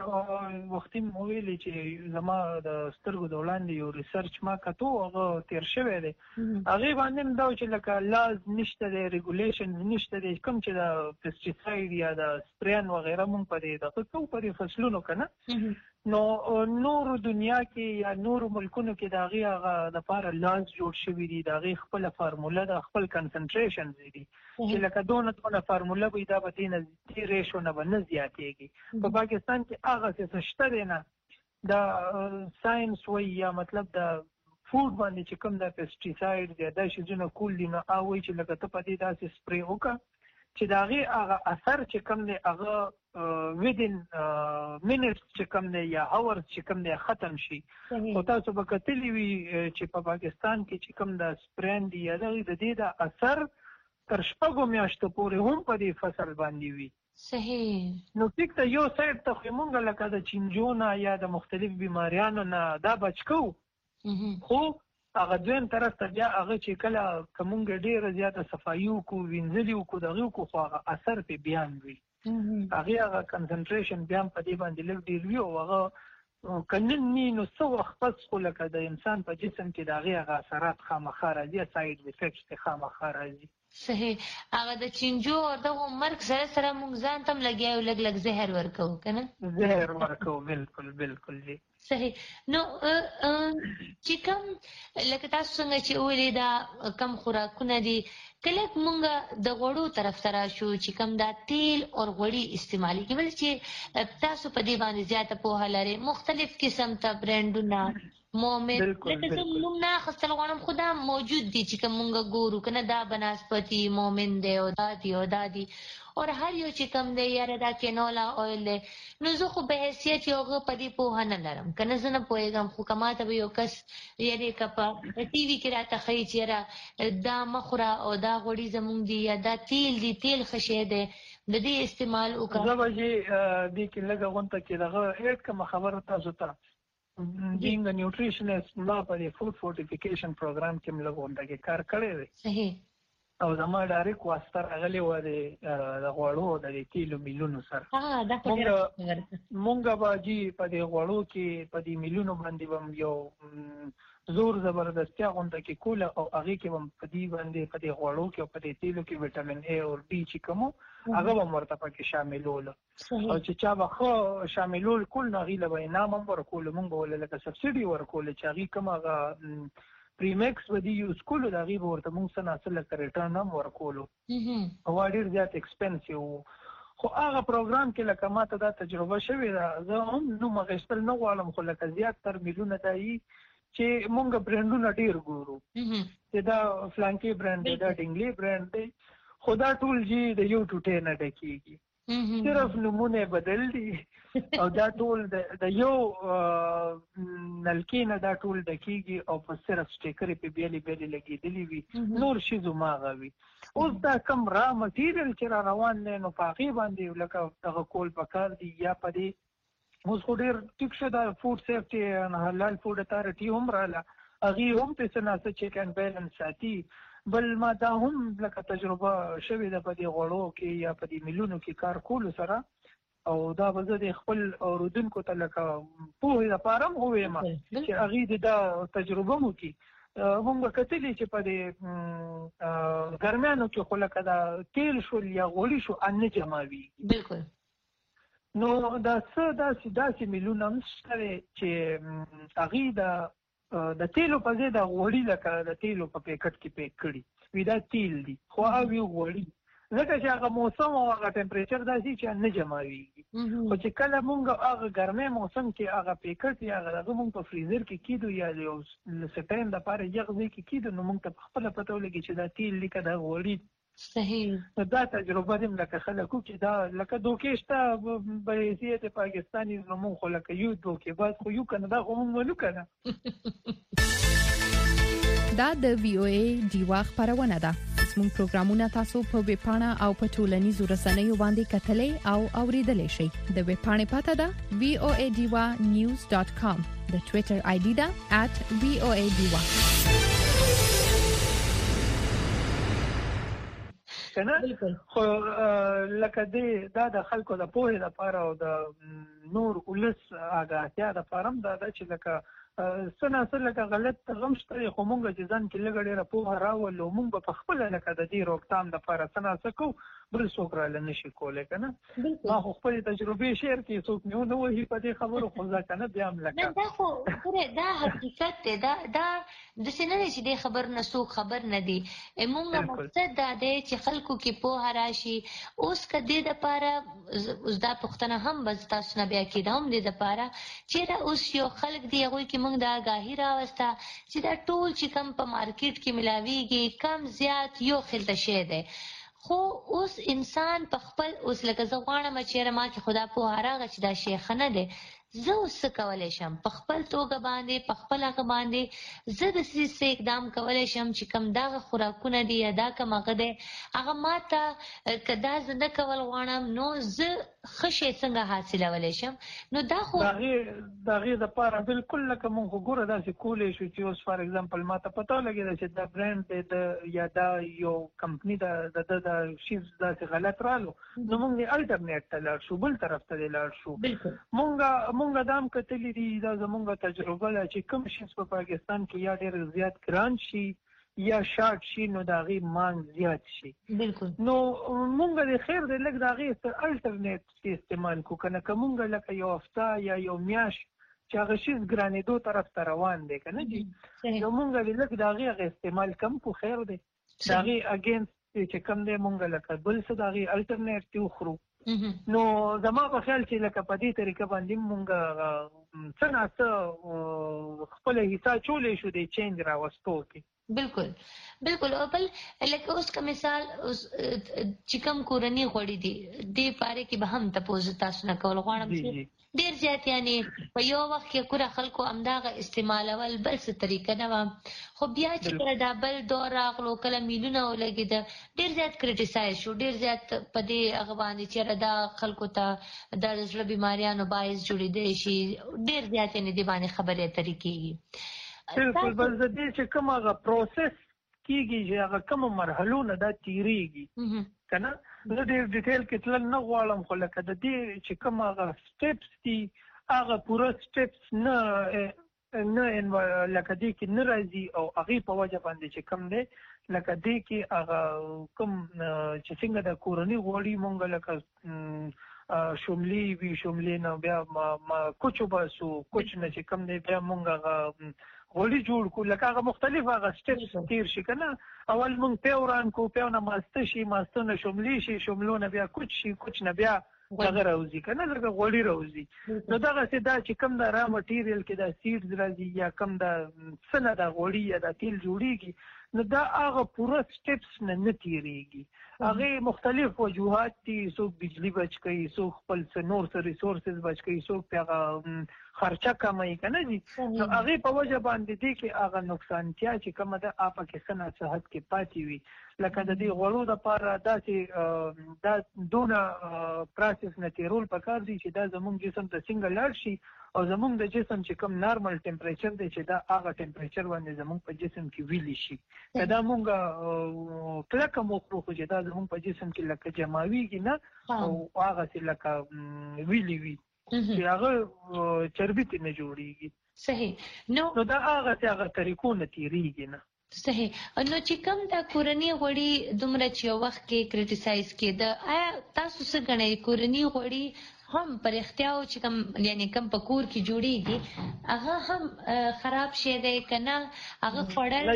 وختي مویلې چې زما د سترګو د وړاندې یو ریسرچ ما کتو هغه تیر شوی دی هغه باندې دا چې لکه لاز نشته دی ریګولیشن نشته دی کوم چې د پیسټیسایډ یا د سپریان وغیرہ مونږ په دې دغه کو په فصلونو کنه نو نور دنیا کې یا نور ملکونو کې دا غي هغه د لپاره لاز جوړ شوی دی دا غي خپل فارموله د خپل کنسنټریشن دی چې لکه دونه فارموله به دا به نه ریشو نه نه زیاتېږي په پاکستان کې هغه څه شته دی نه دا ساينس وی یا مطلب دا فود باندې چې کوم د پیسټیسایډ دی دا شي جنو کول دي نو اوی چې لکه ته په دې داسې سپری وکړه چې دا غي هغه اثر چې کوم دی هغه within minutes چې کوم دی یا hours چې کوم دی ختم شي او تاسو به کتلی وي چې په پاکستان کې چې کوم د سپرین دی یا د دې د اثر تر شپږو میاشتو پورې هم په دې فصل باندې وي. صحیح. نو ټیک ته یو سایډ ته مونږ لکه د چینجونه یا د مختلف بیماریانو نه دا بچ کوو خو هغه دویم طرف ته بیا هغه چې کله کومګ ډیره زیاته صفایو کو وینځلیو کو دغه کو خو هغه اثر په بیان وي هغه کنسنټریشن بیا په دې باندې لږ ډیر وی او هغه کنن نو څو وخت پس خو لکه د انسان په جسم کې دغه اثرات خامخا راځي ساید افیکټس خامخا راځي. صحیح. هغه د چینجو او د مرګ سره مونږ ځان تم لګیاو لګ زهر ورکو کنه زهر ورکو بالکل جی. صحیح. نو چې کوم لکه تاسو څنګه چې ویلې دا کم خوراکونه دي کله مونږ د غوړو طرف ته راشو چې کوم دا تیل او غوړي استعمالي کول چې تاسو په دې باندې زیاته پوهه لري مختلف قسم ته برانډونه مومن لکه زموږ نه خپل غوړم خدا موجود دي چې کومه ګورو کنه دا بناسپتی مومن دی او دادی اور هر یو چې کوم دی یاره دا کینولا اویل نو زه خو به حیثیت یو غو پدی په نه لرم کنه زه نه پوهیږم خو کماته به یو کس یعنی کپا ټي وي کې راته خی چیرې دا مخره او دا غوړي زمونږ دی یا دا تیل خشه دی د دې استعمال وکړه زه به دې کې لږه غونټه کې دغه هیڅ کوم خبره تاسو ته being a nutritionist ما په فود فورټیفیکیشن پروګرام کې موږ غونډه کې کار کړی دی. صحیح. او زما ډایرک واسطه راغلی و د غوړو د تیلو میلونو سره مونږ به جی په دې غوړو کې په دې میلونو باندې هم یو زور زبردستیا غونډه کې کوله او هغه کې هم په دې باندې په دې غوړو کې او په دې تیلو کې وټامین A او D چې کومو هغه هم ورته پکې شاملول او چې چا به خو شاملول کول نه غیله به انعام هم ورکول مونږ ولله لکه سبسيډي ورکول چې هغه کوم هغه پریمکس ودی یوز کولو دا غي ورته مونږ سره اصل ریټرن هم ورکولو او ډیر زیات ایکسپنسیو خو هغه پروګرام کې لکه ماته دا تجربه شوې ده زه هم نو مغشتل نه غواړم خو لکه زیات تر میلیونه دی چې مونږ برانډونه ډیر ګورو چې دا فلانکی برانډ دی دا ډینګلی برانډ دی خدا ټول جی د یو ټوټه نه ډکیږي صرف نمونه بدل دي او دا ټول د یو نلکینه دا ټول دکیږي او په صرف سټیکر په بیلي لګیدلی وي نور شي زماغه وي اوس دا کم را مټیریل چې روان نه نو پاغي باندې لکه دغه کول پکار دی یا پدې اوس خو ډیر ټیک شو دا فود سیفټي ان حلال فود اتارټي هم رااله اغي هم په سناسه چیک ان بیلنس ساتي بل ما دا هم لکه تجربه شوې ده په دې غوړو کې یا په دې میلونو کې کار کول سره او دا به زه د خپل اوریدونکو ته لکه پوهې لپاره هم ووایم چې هغوی د دا تجربه مو کړي. موږ به کتلي چې په دې ګرمیانو کې خو لکه دا تیل شول یا غوړي شو نه جمعوي. بالکل. نو دا څه داسې میلونه هم شته چې هغوی د تیلو په ځای د غوړي لکه د تیلو په پیکټ کې پیک کړي وي، دا تیل دي خو هغه غوړي ځکه چې هغه موسم او هغه ټمپریچر داسې چې نه جمعويږي. خو چې کله مونږ هغه ګرمۍ موسم کې هغه پیکټ یا هغه مونږ په فریزر کې کیدو یا یو سټایم د پاره یو ځای کې کیدو نو مونږ ته خپل پته ولګي چې دا تیل لیکه دا غوړي. صحیح. دا تجربه دې لکه خلکو چې دا لکه دوکې شته به حیثیت پاکستاني نو مونږ خو لکه یو دوکې باز خو یو کنه دا خو مونږ ولو کنه. دا د VOA ډیوا خبرونه ده. زموږ پروګرامونه تاسو په ویب پاڼه او په ټولنیزو رسنیو باندې کتلې او اوریدلې شئ. د ویب پاڼې پته ده voadiwa.news.com. د ټوئیټر آی ډي ده @voadiwa. کنه خو لکه دا د خلکو د پوهې لپاره او د نور ولس آګاهتیا لپاره هم دا چې لکه سناسه لکه غلط غم شته خو مونږ چې ځان کې لګړې راپوه راولو مونږ په خپل لکه د دې روکتام لپاره سناسه کو بل څوک را لنشي کولای کنه. ما خو خپل تجربه شیر کې څوک نه وایي په دې خبرو خو ځکه نه بیا هم لکه دا خو دا حقیقت دی. دا د سینې چې دې خبر نه څوک خبر نه دی. مونږ مقصد دا دی چې خلکو کې پوهه راشي. اوس کدی د لپاره اوس دا پښتنه هم بس تاسو نه بیا کېدم دې د لپاره چې دا اوس یو خلک دی هغه کې مونږ دا آگاهی راوسته چې دا ټول چې کم په مارکیټ کې ملاويږي کم زیات یو خلته شي دی. خو اوس انسان په خپل اوس لکه زه غواړم چې ما کې خدا په هغه چې دا شیخ نه دی زه اوس کولای شم په خپل توګه باندې په خپل هغه باندې زه د سې اقدام کولای شم چې کم دا خوراکونه دي یا دا کوم هغه دی هغه ماته کدا زنده کول غواړم نو زه خشه څنګه حاصلولای شم. نو دا خو دا غي د پاره بالکل لکه مونږ ګوره داسې کولې شو چې اوس فار ایگزامپل ماته پته لګی چې دا برانډ د یا دا یو کمپنی د شیز داسې غلط رالو نو مونږ الټرنیټ ته لاړ شو بل طرف ته لاړ شو. مونږ دام کتلې دي دا زمونږ تجربه ده چې کوم شیز په پاکستان کې یا ډېر زیات ګران شي یا شارټ شي نو دا غي مانګ زیات شي. بالکل. نو مونږ د خیر د لګ دا غي الټرنیټ استعمال کو کنه کومه لکه یو هفته یا یو میاش چې هغه شیز ګرانېدو طرف ته روان دی کنه جی نو مونږ د لګ دا غي استعمال کم کو خیر دی. دا غي اگینست چې کم دی مونږ لکه بل څه دا غي الټرنیټ یو خرو. نو زما په خیال چې لکه په دې طریقه باندې مونږ څنګه خپل حساب چولې شو د چینج راوستو کې. بالکل او بل لکه اوس کا مثال چې کوم کورنۍ غوړي دي د پاره کې به هم تاسو نه کول غواړم چې ډیر زیات یعنی په یو وخت کې کور خلکو امداغه استعمالول بل څه طریقه نه و خو بیا چې کله ډبل دور راغلو کله میلیونه ولګید ډیر زیات کریټیسایز شو ډیر زیات په دې هغه باندې چې دا خلکو ته د زړه بيماریانو باعث جوړېدل شي ډیر زیات یعنی دی باندې خبرې طریقې. بالکل بل د دې چې کومه پروسس کیږي چې هغه کوم مرحلو نه دا تیریږي کنه زه ډېر ډیټیل کې تل نه غواړم خو لکه د دې چې کوم هغه سټیپس دي هغه پوره سټیپس نه لکه دې کې نه راځي او هغه په وجه باندې چې کوم دی لکه دې کې هغه کوم چې څنګه د کورنۍ غوړي مونږ لکه شوملی وی شوملی نه بیا ما کوچو باسو کوچ نه چې کوم دی بیا مونږ غوړي جوړ کو لکه هغه مختلف هغه سټیپس تیر شي کنه اول مونږ پیوران کو پیونه ماسته شي ماسته نه شوملی شي شوملونه بیا کوچ شي کوچ نه بیا هغه راوځي کنه لکه غوړي راوځي. نو دغه څه دا چې کوم دا را مټیریل کې دا سیډز راځي یا کوم دا څنګه دا غوړي یا دا تیل جوړیږي نو دا هغه پوره سټیپس نه تیریږي. هغه مختلف وجوهات دي څوک بجلی بچ کوي څوک خپل نور ریسورسز بچ کوي څوک هغه خرچه کمای کنه جی نو هغه په وجه باندې دي کې هغه نقصانتیا چې کومه ده اپا کې سنا صحت کې پاتې وي لکه د دې غوړو د لپاره داسې دا دونه پروسس نه تیرول پکار دي چې دا زموږ جسم ته څنګه لاړ شي او زموږ د جسم چې کوم نارمل ټمپریچر دی چې دا هغه ټمپریچر باندې زموږ په جسم کې ویلی شي دا مونږ کلکه مو خو چې دا زموږ په جسم کې لکه جماویږي نه او هغه چې لکه ویلي وي چې هغه چربي ته نه جوړیږي. صحیح. نو دا هغه طریقو نه تیریږي نه. صحیح. نو چې کوم دا کورني غوړي دومره چې یو وخت کې کریټیسایز کېده، آیا تاسو څه ګڼئ کورني غوړي هم پر اختیار چې کوم یعنی کوم په کور کې جوړیږي هغه هم خراب شي دی کنه هغه خوړل؟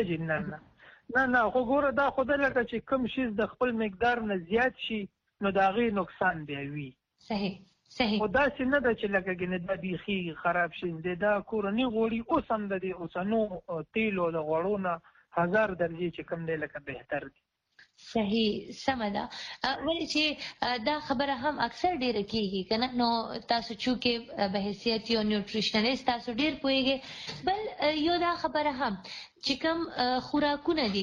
نه خو ګوره دا خو لکه چې کوم شی د خپل مقدار نه زیات شي نو دا غي نقصان دی وي. صحیح. خو دا چې نه ده چې لکه ګنې دا بیخي خراب شي دی. دا کورني غوړي اوس هم د دې اوسنو تیلو د غوړو نه 1000 درجې چې کوم دی لکه بهتر دي. صحیح. سمه ده. ولې چې دا خبره هم اکثر ډیره کیږي کنه. نو تاسو چې به حیثیت یو نیوټریشنلیست تاسو ډیر پوهیږئ. بل یو دا خبره هم چې کوم خوراکونه دي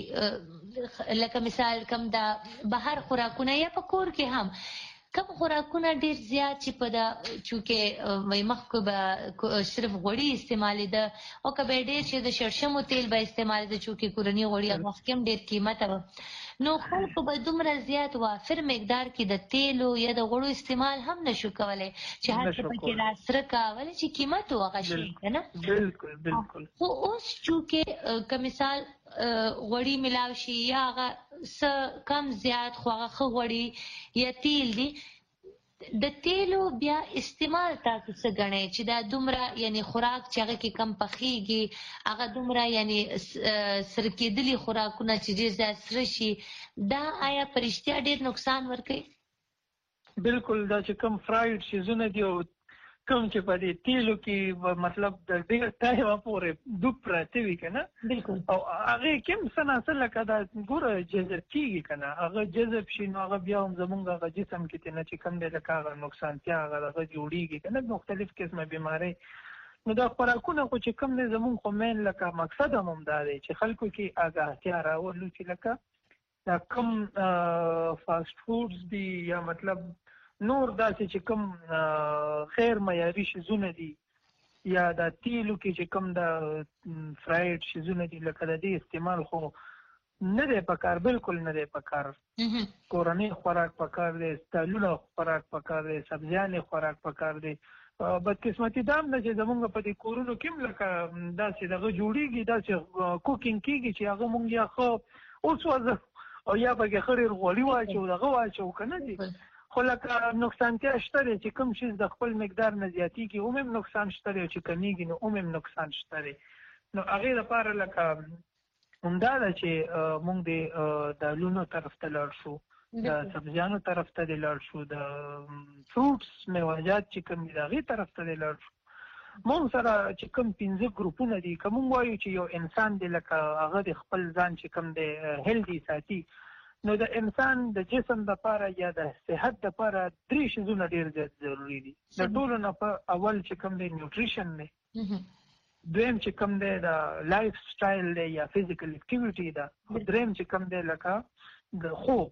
لکه مثال کوم دا بهر خوراکونه یا په کور کې هم کوم خوراکونه ډیر زیات چې په دا چونکه وای مخکې به صرف غوړي استعمالي ده او کبه ډیر چې د شړشمو تیل به استعمالي ده چونکه کورني غوړي مخکې هم ډیر قیمت و. نو خلکو به دومره زیات وافر مقدار کې د تیلو یا د غوړو استعمال هم نشو کولای چې هر څه پکې راسره کاولی چې قیمت وغه شي کنه. بالکل. خو اوس چونکه کمثال غوړي ملاو شي یا هغه څه کم زیات خو هغه غوړي یا تیل دي د تیلو بیا استعمال تاسو څه ګڼئ چې دا دومره یعنی خوراک چې هغه کې کم پخیږي هغه دومره یعنی سره کېدلي خوراکونه چې ډېر زیات سره شي دا آیا په رښتیا ډېر نقصان ورکوي؟ بالکل. دا چې کم فرایډ شیزونه دي او کوم چې په دې تیلو کې مطلب د ډېر ټایمه پورې ډوب پراته وي که نه. بالکل. او هغې کې هم څه ناڅه لکه دا ګوره جذب کېږي که نه هغه جذب شي نو هغه بیا هم زمونږ هغه جسم کې نه چې کوم دی لکه هغه نقصانتیا هغه دغه جوړېږي که نه مختلف قسمه بیمارۍ. نو دا خوراکونه خو چې کوم دی زمونږ خو مین لکه مقصد هم دا دی چې خلکو کې آګاهتیا راولو چې لکه دا کوم فاسټ فوډز دي یا مطلب نور داسې چې کوم غیر معیاري شیزونه دي یا د تیلو کې چې کوم د فرایډ شیزونه دي لکه د دې استعمال خو نه دی پکار. بالکل نه دی پکار. کورنۍ خوراک پکار دی، ستالونه خوراک پکار دی، سبزیانې خوراک پکار دی. بدقسمتي دا هم ده چې زمونږ په دې کورونو کې هم لکه داسې دغه جوړېږي داسې کوکینګ کېږي چې هغه مونږ یا ښه اوس وځو او یا پکې ښه ډېر غوړي واچو دغه واچو که نه دي. خو لکه نقصانتیا شته دی چې کوم شي د خپل مقدار نه زیاتېږي هم نقصان شته دی او چې کمیږي نو هم نقصان شته دی. نو هغې لپاره لکه همدا ده چې موږ د دالونو طرف ته لاړ شو، د سبزیانو طرف ته دې لاړ شو، د فروټس میوه‌جات چې کوم دي د هغې طرف ته دې لاړ شو. موږ سره چې کوم 5 ګروپونه دي که موږ وایو چې یو انسان دی لکه هغه د خپل ځان چې کوم دی هیلدي ساتي نو د انسان د جسم دپاره یا د صحت دپاره 3 شیزونه ډېر زیات ضروري دي. د ټولو نه په اول چې کوم دی نیوټریشن دی، دویم چې کوم دی د لایف سټایل دی یا فزیکل اکټیویټي ده، دریم چې کوم دی لکه د خوب.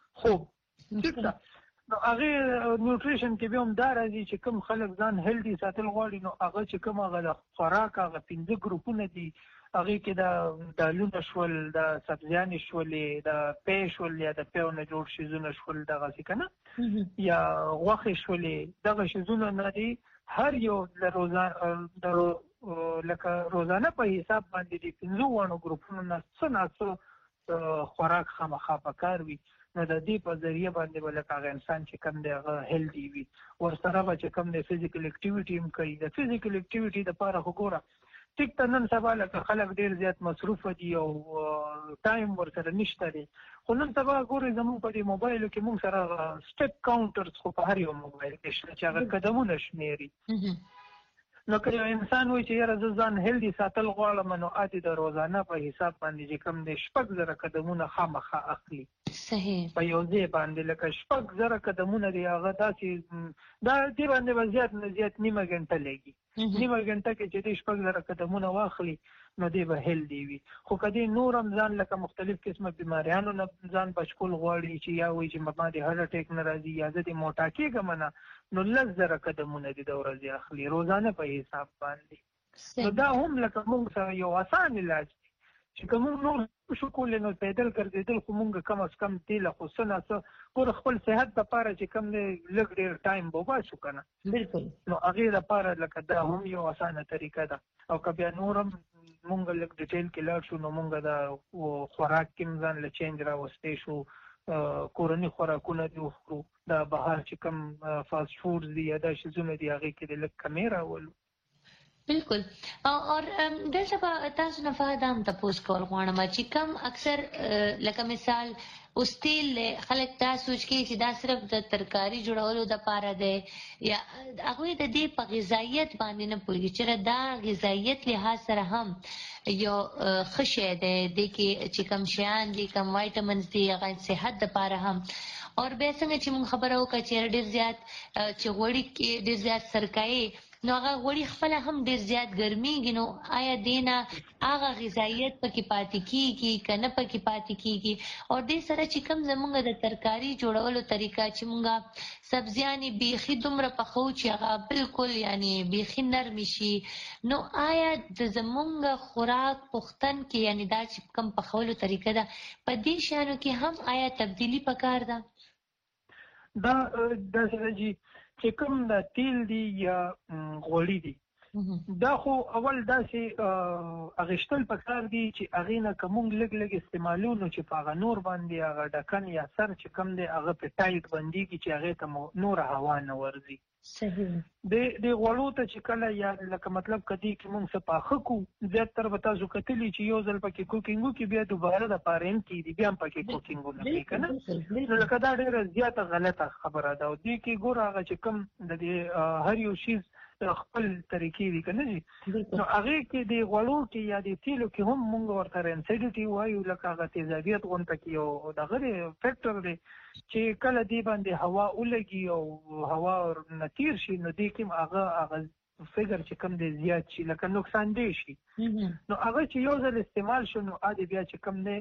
ټیک ده. نو هغې نیوټریشن کې بیا هم دا راځي چې کوم خلک ځان هیلدي ساتل غواړي نو هغه چې کوم هغه د خوراک هغه 5 ګروپونه دي هغې کې د دالونه شول، د سبزیانې شولې، د پی شول یا د پیو نه جوړ شیزونه شول دغسې که نه یا غوښې شولې. دغه شیزونه نه دي هر یو لکه روزانه په حساب باندې د 5 ګروپونو نه څه ناڅه خوراک خامخا پکار وي. نو د دې په ذریعه باندې به لکه هغه انسان چې کوم دی هغه هیلدي وي. ورسره به چې کوم دی فزیکل اکټیویټي هم کوي. د فزیکل اکټیویټي دپاره خو ګوره ټیک ته نن سبا لکه خلک ډېر زیات مصروفه دي او ټایم ورسره نشته دی. خو نن سبا ګورئ زموږ په دې موبایلو کې موږ سره سټپ کاونټرز خو په هر یو موبایل کې شته چې هغه قدمونه شمېري. نو که یو انسان وایي چې یاره زه ځان هیلدي ساتل غواړم نو د روزانه په حساب باندې چې کوم دی 6,000 قدمونه خامخا اخلي. صحیح. په یو ځای باندې لکه 6,000 قدمونه دی هغه داسې دا دې باندې به زیات نه زیات نیمه ګنټه لګي. نیمه ګنټه کې چې دې 6,000 قدمونه واخلي نو دی به هیلدي وي. خو که دې نور هم ځان لکه مختلف قسمه بیماریانو نه ځان بچکول غواړي چې یا وایي چې ما د هارټ اټیک نه راځي یا زه دې موټا کېږم نه نو 10,000 قدمونه دې د ورځې اخلي روزانه په حساب باندې. نو دا هم لکه موږ سره یو اسان علاج دی چې کوم نور شو کولې نو پیدل ګرځېدل خو مونږ کم از کم دی له خو څه نه څه ګوره خپل صحت دپاره چې کوم دی لږ ډېر ټایم به وباسو که نه بالکل نو هغې دپاره لکه دا هم یو اسانه طریقه ده او که بیا نور هم مونږ لږ ډیټیل کې لاړ شو نو مونږ د خوراک کې هم ځان له چینج راوستی شو کورني خوراکونه دي وخورو دا بهر چې کوم فاست فوډز دي یا دا شیزونه دي هغې کې د لږ کمې راولو بالکل اور دلته به تاسو نه فهد هم تپوس کول غواړم چې کم اکثر لکه مثال اوس تیل خلک دا سوچ کوي چې دا صرف د ترکاري جوړولو دپاره دی یا هغوی د دې په غذایت باندې نه پوهېږي چې دا غذایت لحاظ سره هم یو ښه شی دی دې کې چې کوم شیان دي کوم وایټامنز دي هغه صحت دپاره هم اور بیا څنګه چې مونږ خبره وکړه چې ډېر زیات چې غوړي کې ډېر زیات سرکایي نو هغه غوړي خپله هم ډېر زیات ګرمېږي نو آیا دې نه هغه غذایت پکې پاتې کېږي که نه پکې پاتې کېږي او دې سره چې کوم زمونږ د ترکاري جوړولو طریقه چې مونږ سبزیانې بیخي دومره پخو چې هغه بالکل یعنی بیخي نرمې شي نو آیا د زمونږ خوراک پختن کې یعنی دا چې کوم پخولو طریقه ده په دې شیانو کې هم آیا تبدیلي پکار ده دا داسې جی چې کوم د تیل دي یا غوړي دي دا خو اول داسې اغشتل پکار دي چې هغې نه که مونږ لږ لږ استعمالو نو چې په هغه نور باندې هغه ډکن یا سر چې کوم دی هغه پې ټایټ بندېږي چې هغې ته نوره هوا نه ورځي صحیح د غوړو ته چې کله یا لکه مطلب که دې کې مونږ څه پاخه کړو زیاتتر به تاسو کتلي چې یو ځل پکې کوکینګ وکړي بیا دوباره دپاره هم کېږي بیا هم پکې کوکینګونه کوي که نه نو لکه دا ډېره زیاته غلطه خبره ده او دې کې ګوره هغه چې کوم د دې هر یو شیز خپل طریقې دي که نه دي نو هغې کې د غوړو کې یا د تیلو کې هم مونږ ورته رینسیډیټي وایو لکه هغه تیزابیت غونته کې یو دغه دی فیکټر دی چې کله دې باندې هوا ولګي او هوا نه تیر شي نو دې کې هغه فګر چې کوم دی زیات شي لکه نقصان دی شي نو هغه چې یو ځل استعمال شو نو عادي بیا چې کوم دی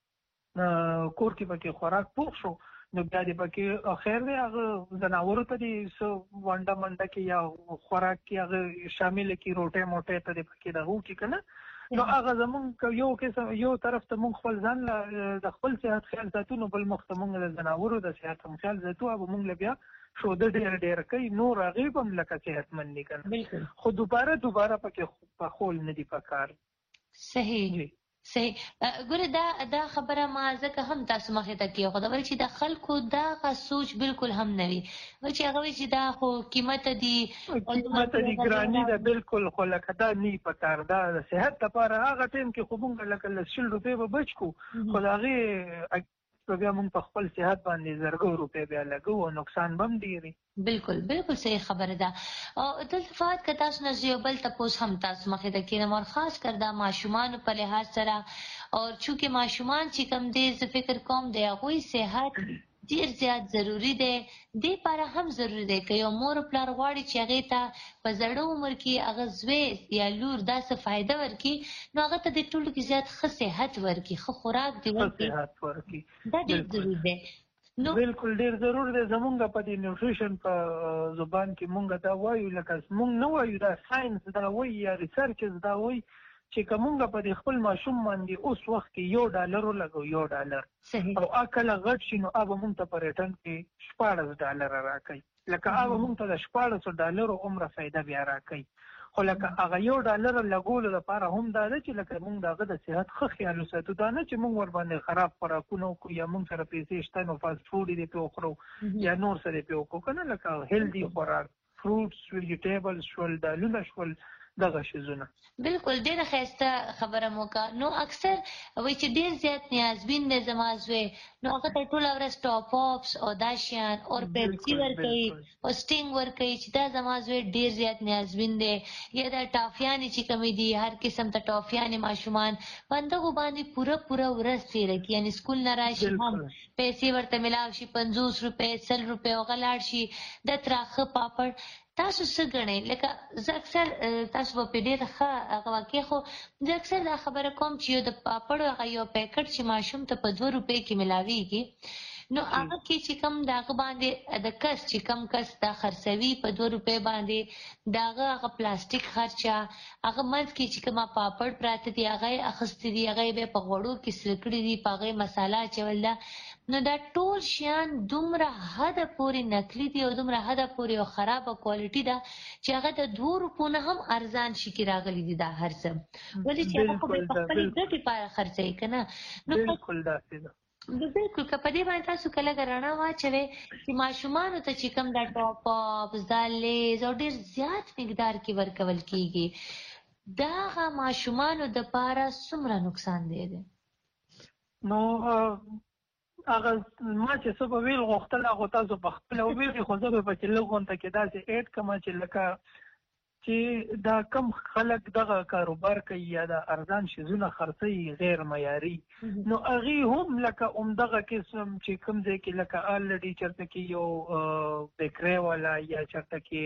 کور کې پکې خوراک پوخ شو نو بیا دې پکې خیر دی هغه ځناورو ته دې څه ونډه منډه کې یا خوراک کې هغه شامل کړي روټۍ موټۍ ته دې پکې دغه وکړي که نه نو هغه زمونږ یو قسم یو طرف ته مونږ خپل ځان د خپل صحت خیال ساتو نو بل مخ ته مونږ د ځناورو د صحت هم خیال ساتو او مونږ له بیا ښوده ډېر ډېر کوي نور هغې به هم لکه صحتمند دي که نه خو دوباره پکې پخول نه دي پکار صحیح صحیح ګوره دا خبره ما ځکه هم تاسو مخې ته کېښوده چې د خلکو دغه سوچ بالکل هم نه وي چې هغه وایي چې دا خو قیمته دي ګراني ده بالکل خو لکه دا نه پکار دا د صحت دپاره هغه ټایم کې خو مونږ لکه له 100 روپۍ به بچ کړو خو د هغې بیا مونږ په خپل صحت باندې زرګو روپۍ بیا لګو او نقصان به هم ډېر بالکل صحیح خبره ده او دلته فقط که تاسو نه یو بل تپوس هم تاسو مخې ته کېږدم او خاص کر دا ماشومانو په لحاظ سره او چونکې ماشومان چې کوم دی زه فکر کوم د هغوی صحت ډېر زیات ضروري دی دې لپاره هم ضروري دی که یو مور پلار غواړي چې هغې ته په زړه عمر کې هغه زوی یا لور دا څه فایده ورکړي نو هغه ته د ټولو کې زیات ښه صحت ورکړي ښه خوراک دې ورکړي دا ډېر ضروري دی بالکل ډېر ضرور دی زمونږ په دې نیوټریشن په زبان کې مونږ دا وایو لکه مونږ نه وایو دا ساینس دا وایي یا ریسرچز دا وایي چې که مونږ په دې خپل ماشوم باندې اوس وخت کې $1 ولګو $1 او کله غټ شي نو هغه مونږ ته په ریټرن کې $14 راکوي لکه هغه مونږ ته د $14 عمره فایده بیا راکوي خو لکه هغه $1 لګولو لپاره هم دا ده چې لکه مونږ د هغه د صحت ښه خیال وساتو دا نه چې مونږ ورباندې خراب خوراکونه وکړو یا مونږ سره پیسې شته نو فاسټ فوډ یې پرې وخورو یا نور څه دې پرې وکړو که نه لکه هیلدي خوراک فروټس ویجیټیبلز شول دالونه شول دغه شیزونه بالکل ډېره ښایسته خبره مو وکړه نو اکثر وایي چې ډېر زیات نیازبین دی زما زوی نو هغه ته ټوله ورځ ټاپ اپس او دا شیان او پیپسي ورکوي او سټینګ ورکوي چې دا زما زوی ډېر زیات نیازبین دی یا دا ټافیانې چې کومې دي هر قسم ته ټافیانې ماشومان په همدغو باندې پوره ورځ تېره کړي یعنې سکول نه راشي هم پیسې ورته میلاو شي 50 روپۍ 100 روپۍ هغه لاړ شي د تراخه پاپړ تاسو څه ګڼئ لکه زه اکثر تاسو به پرې ډېره ښه هغه واقع خو زه اکثر دا خبره کوم چې یو د پاپړو هغه یو پیکټ چې ماشوم ته په 2 روپۍ کې میلاویږي نو هغه کې چې کوم داغه باندې د کس چې کوم کس دا خرڅوي په 2 روپۍ باندې داغه پلاستیک خرچه هغه منځ کې چې کومه پاپړ پراته دي هغه اخستې دي هغه به په غوړو کې سره کړي دي په هغه مساله چول ده نو دا ټول شیان دومره حد پورې نقلي دي او دومره حد پورې او خرابه کوالټي ده چې هغه د 2 روپو نه هم ارزان شي کې راغلي دي دا هر څه ولې چې هغه په خپل ګټې لپاره خرڅوي کنه نو بالکل داسې ده بالکل که په دې باندې تاسو کله رڼا واچوي چې ماشومانو ته چې کوم دا ټاپ اپس دا لیز او ډېر زیات مقدار کې ورکول کیږي دا ماشومانو د لپاره څومره نقصان دی نو هغه ما چې څه په ویل غوښتل هغه تاسو په خپل ویل خو زه په چې لغونته کې داسې اډ کما چې لکه چې دا کم خلک دغه کاروبار کوي یا د ارزان شیزونه خرڅي غیر معیاري نو هغه هم لکه عمدغه قسم چې کوم ځای کې لکه الډي چرته کې یو بیکری والا یا چرته کې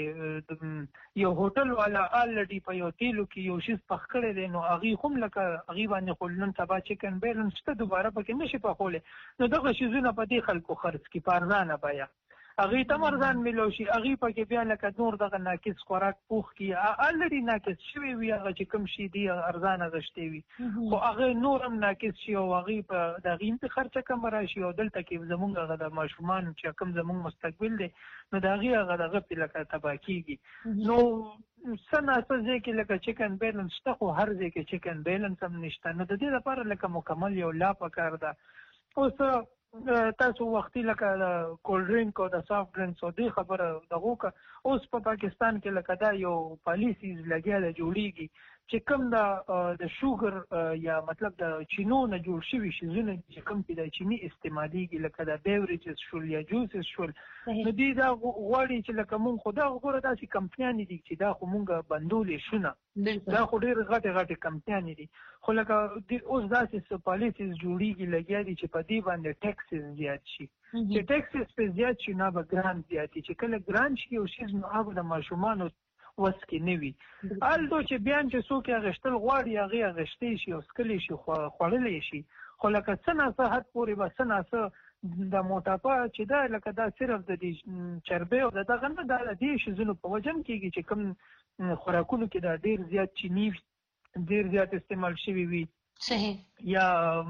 یو هوټل والا الډي په یو تیلو کې یو شیز پخکړی دی نو هغه هم لکه هغه باندې خلنن سبا چکن بیلنس ته دوباره پکې نشي پخوله نو دغه شیزونه په دې خلکو خرڅ کی پارزانه بیا هغه ته مرزان ملو شي هغه پکې بیا لکه نور دغه ناقص خوراک پوخ کی الډي ناقص شوی وي هغه چې کوم شي دی ارزانه غشتي وي خو هغه نور هم ناقص شي او هغه په دغه په خرچه کم راشي او دلته کې زمونږ هغه د ماشومان چې کوم زمونږ مستقبل دی نو دا هغه دغه په لکه تباکیږي نو سنه څه کې لکه چکن بیلنس ته خو هر ځای کې چکن بیلنس هم نشته نو د دې لپاره لکه مکمل یو لا پکار ده اوس تاسو وختي لکه کولډ ډرینک او د سافټ ډرینکس او دې خبره دغه اوس په پاکستان کې لکه دا یو پالیسیز لګیا ده جوړیږي چې کوم د شوګر یا مطلب د چینو نه جوړ شوي شیزونه چې کوم چې د چینی استعمالېږي لکه د بیوریجز شول یا جوسز شول نو دې دا غواړي چې لکه مونږ خو دا وګوره داسې کمپنیانې دي چې دا خو مونږ بندولې شونه دا خو ډېر غټې کمپنیانې دي خو لکه اوس داسې پالیسیز جوړیږي لګیا دي چې په دې باندې ټیکسز زیات شي چې ټیکسز په زیات شي نه به ګران زیاتي چې کله ګران شي یو شیز نو هغه د ماشومانو وس کې نه وي الدو چې بیان چې څوک اغشتل غواړي هغه اغشتي شي او سکلی شي خوړلې شي خو لکه څنګه صحت پورې بس نه د موټاپا چې دا لکه دا صرف د دې چربه او دغه نه د دې شیزونو په وجم کېږي چې کوم خوراکونو کې دا ډیر زیات چینی ډیر زیات استعمال شوی وي صحیح یا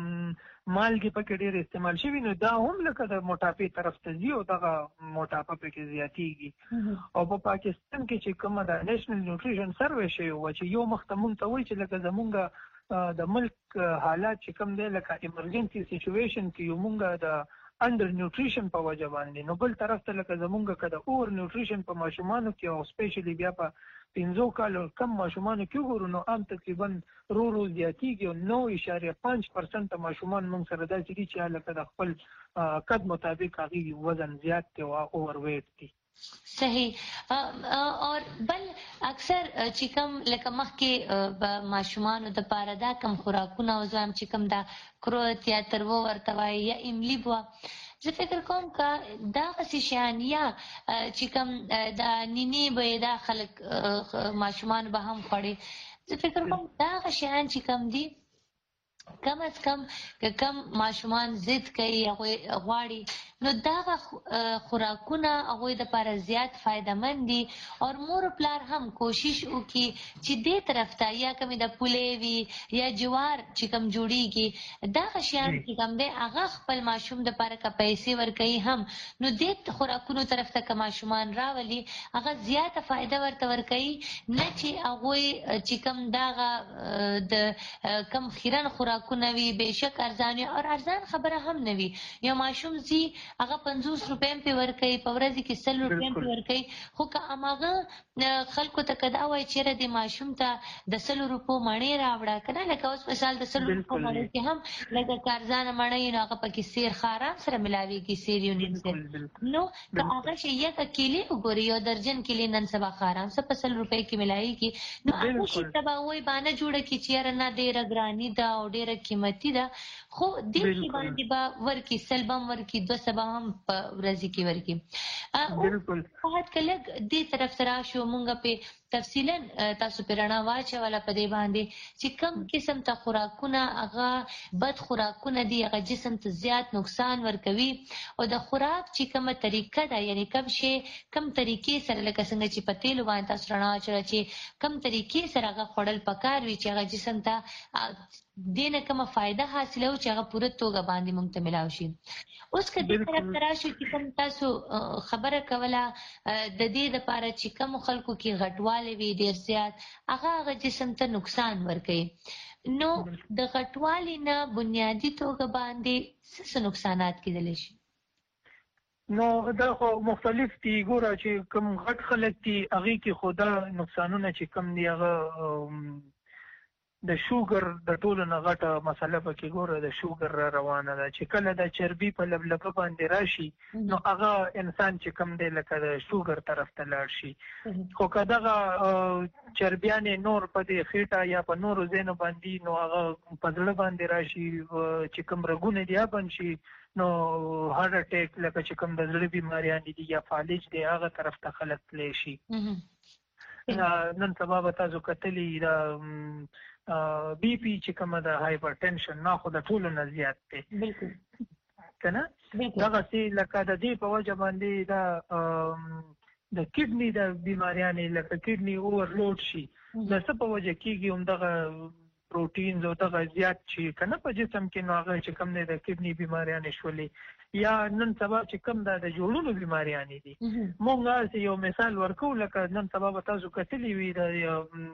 مالګي پکې ډیر استعمال شوی نو دا هم لکه د موټاپې طرف ته ځي او دغه موټاپا پکې زیاتیږي او په پاکستان کې چې کومه د نېشنل نیوټریشن سروې شوی و چې یو مختمون ته وایي چې لکه زمونږ د ملک حالات چې کوم دی لکه ایمرجنسي سچويشن کې یو مونږ د انډر نیوټریشن په وجه باندې نو بل طرف ته لکه زمونږ کده اور نیوټریشن په ماشومانو کې او سپیشلی بیا په 15 کالو کم ماشومانو کې ګورو نو عام تقریبا رو زیاتیږي او 9.5% ماشومان موږ سره داسې دي چې لکه د خپل قد مطابق هغه وزن زیات دی او اوور ویټ دي صحیح اور بل اکثر چې کوم لکه مخکې ماشومانو د پاره دا کم خوراکونه او ځم چې کوم دا کروت یا ترو ورته وایي یا املی بوا زه فکر کوم که دا غسی شیان یا چې کوم دا نینی به دا خلک ماشومان به هم خوړي زه فکر کوم دا غشیان چې کوم دي کم از کم که کم ماشومان ضد کوي غواړي نو دا خوراکونه هغوی دپاره زیات فایدهمند دي او مور پلار هم کوشش وکړي چې دې طرف ته یا کمې د پولې وي یا جوار چې کوم جوړیږي دغه شیان چې کوم دی هغه خپل ماشوم دپاره که پیسې ورکوي هم نو دې خوراکونو طرف ته که ماشومان راولي هغه زیاته فایده ورته ورکوي نه چې هغوی چې کوم دغه د کم خیرن خوراکونه وي بېشک ارزان او ارزان خبره هم نه وي یو ماشوم ځي هغه 50 روپۍ په ورکوي په ورځ کې 100 روپۍ په ورکوي خو که هغه خلکو ته کدا وای چیرې د ماشوم ته د 100 روپو مڼې راوړه کنه لکه اوس مثال د 100 روپو مڼې کې هم لکه کارزان مڼې نو هغه پکې سیر خارام سره ملاويږي سیر یو نیم سیر نو که هغه شي یک کیلې وګوري یو درجن کیلې نن سبا خارام څه په 100 روپۍ کې ملاويږي نو هغه شي تبا وای باندې جوړه کی چیرې نه ډیره ګرانی دا او ډیره قیمتي ده خو دې باندې با ورکی سلبم ورکی 200 هم په ورځ کې ورکی بالکل فقط کله دې طرف سره شو مونږ په تفصیلا تاسو پیرنا واچوله په دې باندې چې کم قسم ته خوراکونه هغه بد خوراکونه دي هغه جسم ته زیات نقصان ورکوي او د خوراک چې کومه طریقه ده یعنی کم شی کم طریقې سره لکه څنګه چې په تیلو باندې تاسو رڼا واچوله چې کم طریقې سره هغه خوړل پکار وي چې هغه جسم ته دینه کومه فائدہ حاصله او چې هغه پوره توګه باندې مونږ ته ملاوي شي. اوس کله طرف تراشو چې کوم تاسو خبره کوله د دې لپاره چې کوم خلکو کې غټواله وي ډیر زیات هغه جسم ته نقصان ورکوي. نو د غټوالي نه بنیادی توګه باندې څه نقصانات کېدلی شي؟ نو دا خو مختلف دي. ګوره چې کوم غټ خلک دي هغې کې خو دا نقصانونه چې کوم دي هغه د شوګر د ټولو نه غټه مسله پکې ګوره د شوګر را روانه ده چې کله د چربي په لبلبه باندې راشي نو هغه انسان چې کوم دی لکه د شوګر طرف ته لاړ شي. خو که دغه چربیانې نور په دې خېټه یا په نورو ځایونو باندې نو هغه په زړه باندې راشي چې کوم رګونه دي بند شي نو هارت اټیک لکه چې کوم د زړه بیماریانې دي یا فالج دی هغه طرف ته خلک تللی شي. نن سبا به تاسو کتلي دا بی پی چې کومه د هایپرټنشن نه خو د ټولو نه زیات دی که نه دغسې لکه د دې په وجه باندې د کډني د بیماریانې لکه کډني اوورلوډ شي د څه په وجه کېږي همدغه پروټینز او دغه زیات شي که نه په جسم کې نو هغه چې کوم دی د کډني بیماریانې شولې یا نن سبا چې کوم دا د جوړونو بیماریانې دي. مونږ یو مثال ورکو لکه نن سبا به تاسو کتلي وي د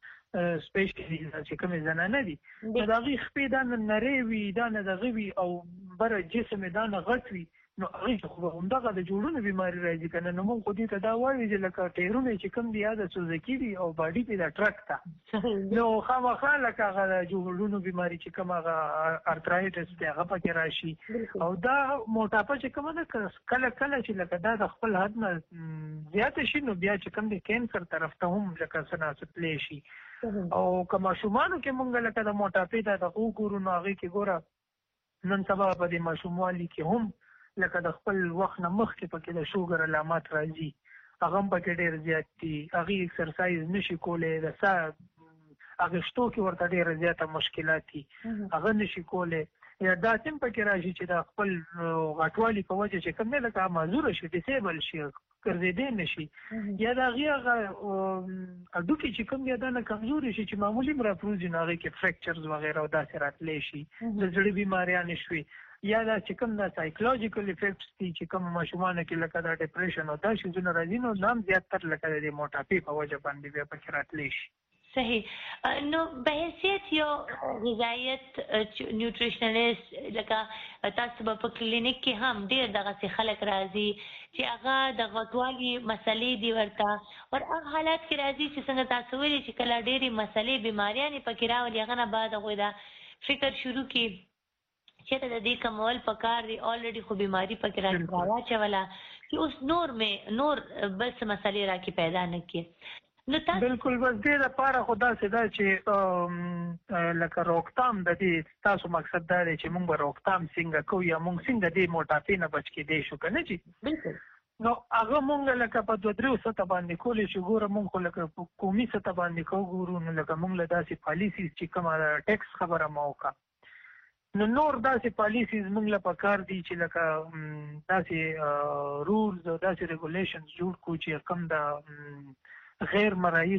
سپیشلی چې کومې زنانه دي نو د هغې خپې دا نه نرۍ وي دا نه دغه وي او بره جسم یې دا نه غټ وي نو هغې خو به همدغه د جوړونو بیماري راځي که نه. نو مونږ خو دې ته دا وایو چې لکه ټایرونه چې کوم دي یا د سوزکي دي او باډي کې د ټرک ته نو خامخا لکه هغه د جوړونو بیماري چې کوم هغه ارترایټس دی هغه پکې راشي. او دا موټاپه چې کومه ده کله کله چې لکه دا د خپل حد نه زیاته شي نو بیا چې کوم دی کینسر طرف ته هم لکه څه ناڅه شي. او که ماشومانو کې مونږ لکه د موټاپې دا دغه وګورو نو هغې کې ګوره نن سبا په دې ماشوموالي کې هم لکه د خپل وخت نه مخکې پکې د شوګر علامات راځي هغه هم پکې ډېر زیات دي. هغې اکسرسایز نشي کولی د ساه اخیستو کې ورته ډېره زیاته مشکلات دي هغه نشي کولی یا داسې هم پکې راشي چې د خپل غټوالي په وجه چې کوم دی لکه معذوره شي ډیسیبل شي ګرځېدی نه شي یا د هغې هغه هډوکي چې کوم یا دا نه کمزوري شي چې معمولي هم راپروځي نو هغې کې فریکچرز وغیره او داسې راتلی شي د زړه بیماریانې شوي یا دا چې کوم دا سایکولوژیکل افیکټس دي چې کوم ماشومانو کې لکه دا ډپریشن او دا شیزونه راځي نو دا هم زیاتتر لکه د دې موټاپې په وجه باندې بیا پکې راتلی شي. صحیح. نو بحیثیت یو غذایت نیوټریشنلیست لکه تاسو په کلینیک کې هم ډېر دغسې خلک راځي چې هغه د غټوالي مسلې دي ورته او هغه حالات کې راځي چې څنګه تاسو ویلي چې کله ډېرې مسلې بیماریانې پکې راولي هغه نه بعد هغوی دا فکر شروع کړي چې د دې کمول پکار دی الریډي خو بیماری پکې راواچوله چې اوس نور بل څه مسلې راکې پیدا نه کړي. بالکل بس دې لپاره خو داسې ده چې لکه روکتام د دې تاسو مقصد دا دی چې موږ به روکتام څنګه کوو یا موږ څنګه دې موټاپې نه بچ کېدی شو که نه چې بالکل نو هغه موږ لکه په 2-3 سطح باندې کولی شو. ګوره موږ خو لکه په قومي سطح باندې کوو ګورو نو لکه موږ له داسې پالیسیز چې کومه ټیکس خبره مه وکړه نو نور داسې پالیسیز موږ له پکار دي چې لکه داسې رولز او داسې ریګولیشنز جوړ کړو چې کوم د غیر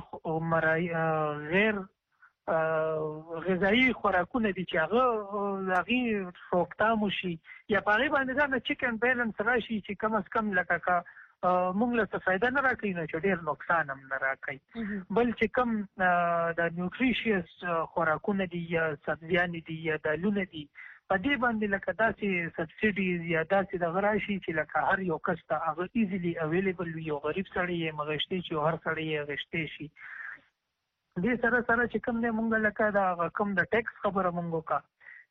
غذایی خوراکونه دي چې هغه هغې روکتام وشي یا په هغې باندې دا نه چیک اینډ بیلنس راشي چې کم از کم لکه که موږ له څه فایده نه راکوي نو چې ډېر نقصان هم نه راکوي. بل چې کم د نیوټریشیس خوراکونه دي یا سبزیانې دي یا دالونه دي په دې باندې لکه داسې سبسیډیز یا داسې دغه راشي چې لکه هر یو کس ته هغه ایزیلی اویلیبل وي یو غریب سړی یې مغشتی شي او هر سړی یې اغشتی شي. دې سره سره چې کوم دی مونږ لکه د هغه کوم د ټیکس خبره مونږ وکړه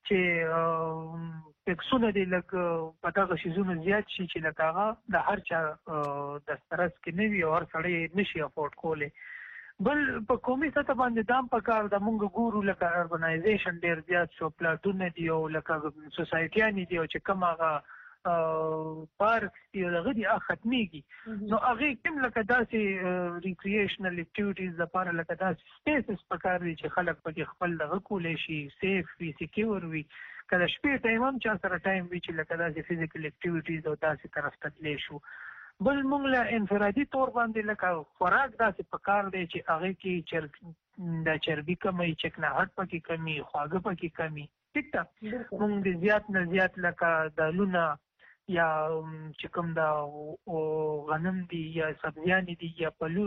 چې ټیکسونه دي لکه په دغه شیزونه زیات شي چې لکه هغه د هر چا دسترس کې نه وي او هر سړی یې نشي افورډ کولی. بل په قومي سطح باندې دام پکار د مونږ ګورو لکه اربنایزیشن ډېر زیات شو پلاټونه دي او لکه سوسایټیانې دي او چې کوم هغه پارکس دی هغه دی ختميږي نو هغه کوم لکه داسې ریکرییشنل اکټیویټیز لپاره لکه داسې سپیسز پکار دي چې خلک پکې خپل دغه کولې شي سیف وي سکیور وي کله شپې ټایم هم چا سره ټایم وي چې لکه داسې فزیکل اکټیویټیز او داسې طرف ته تللی شو بل موږ له انفرادي تور باندې لکه خوراک داسې پکار دی چې هغه کې د چربي کمی چکناهټ پکې کمی خواږه پکې کمی ټیک ده موږ د زیات نه زیات لکه دالونه یا چې کوم دا غنم دي یا سبزیان دي یا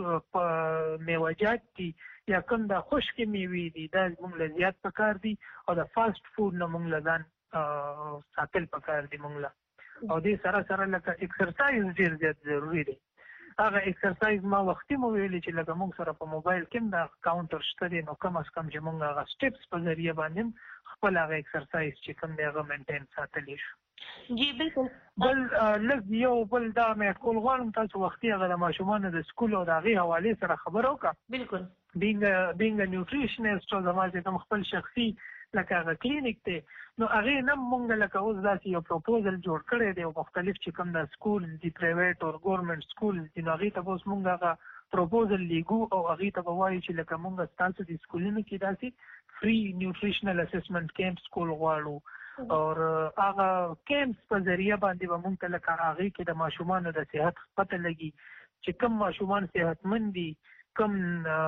میوه‌جات دي یا کوم دا خشک میوې دي دا موږ له زیات پکار دي او د فاست فود نه موږ له ځان ساتل پکار دي موږ له او دې سره لکه ایکسرسایز ډیر زیات ضروری دی هغه ایکسرسایز ما وختي مو ویلي چې لکه موږ سره په موبایل کې دا کاونټر شته دی نو کم از کم چې موږ هغه سټیپس په ذریعہ باندې خپل هغه ایکسرسایز چې کوم دی هغه مینټین ساتلی شو جی بالکل بل لږ یو بل دا مې کول غواړم تاسو وختي هغه د ماشومانو د سکول او د هغې حوالې سره خبره وکړه بالکل بینګ نیوټریشنسټ او زما چې کوم خپل شخصي لکه هغه کلینیک دی نو هغې نه موږ لکه اوس داسې یو پروپوزل جوړ کړی دی او مختلف چې کوم د سکول دي پرایویټ او ګورنمنټ سکول دي نو هغې ته به اوس موږ هغه پروپوزل لیږو او هغې ته به وایو چې لکه موږ ستاسو د سکولونو کې داسې فری نیوټریشنل اسسمنټ کیمپس کول غواړو اور هغه کیمپس په ذریعہ باندې به موږ ته لکه هغې کې د ماشومانو د صحت پته لګي چې کوم ماشومان صحتمند دي کوم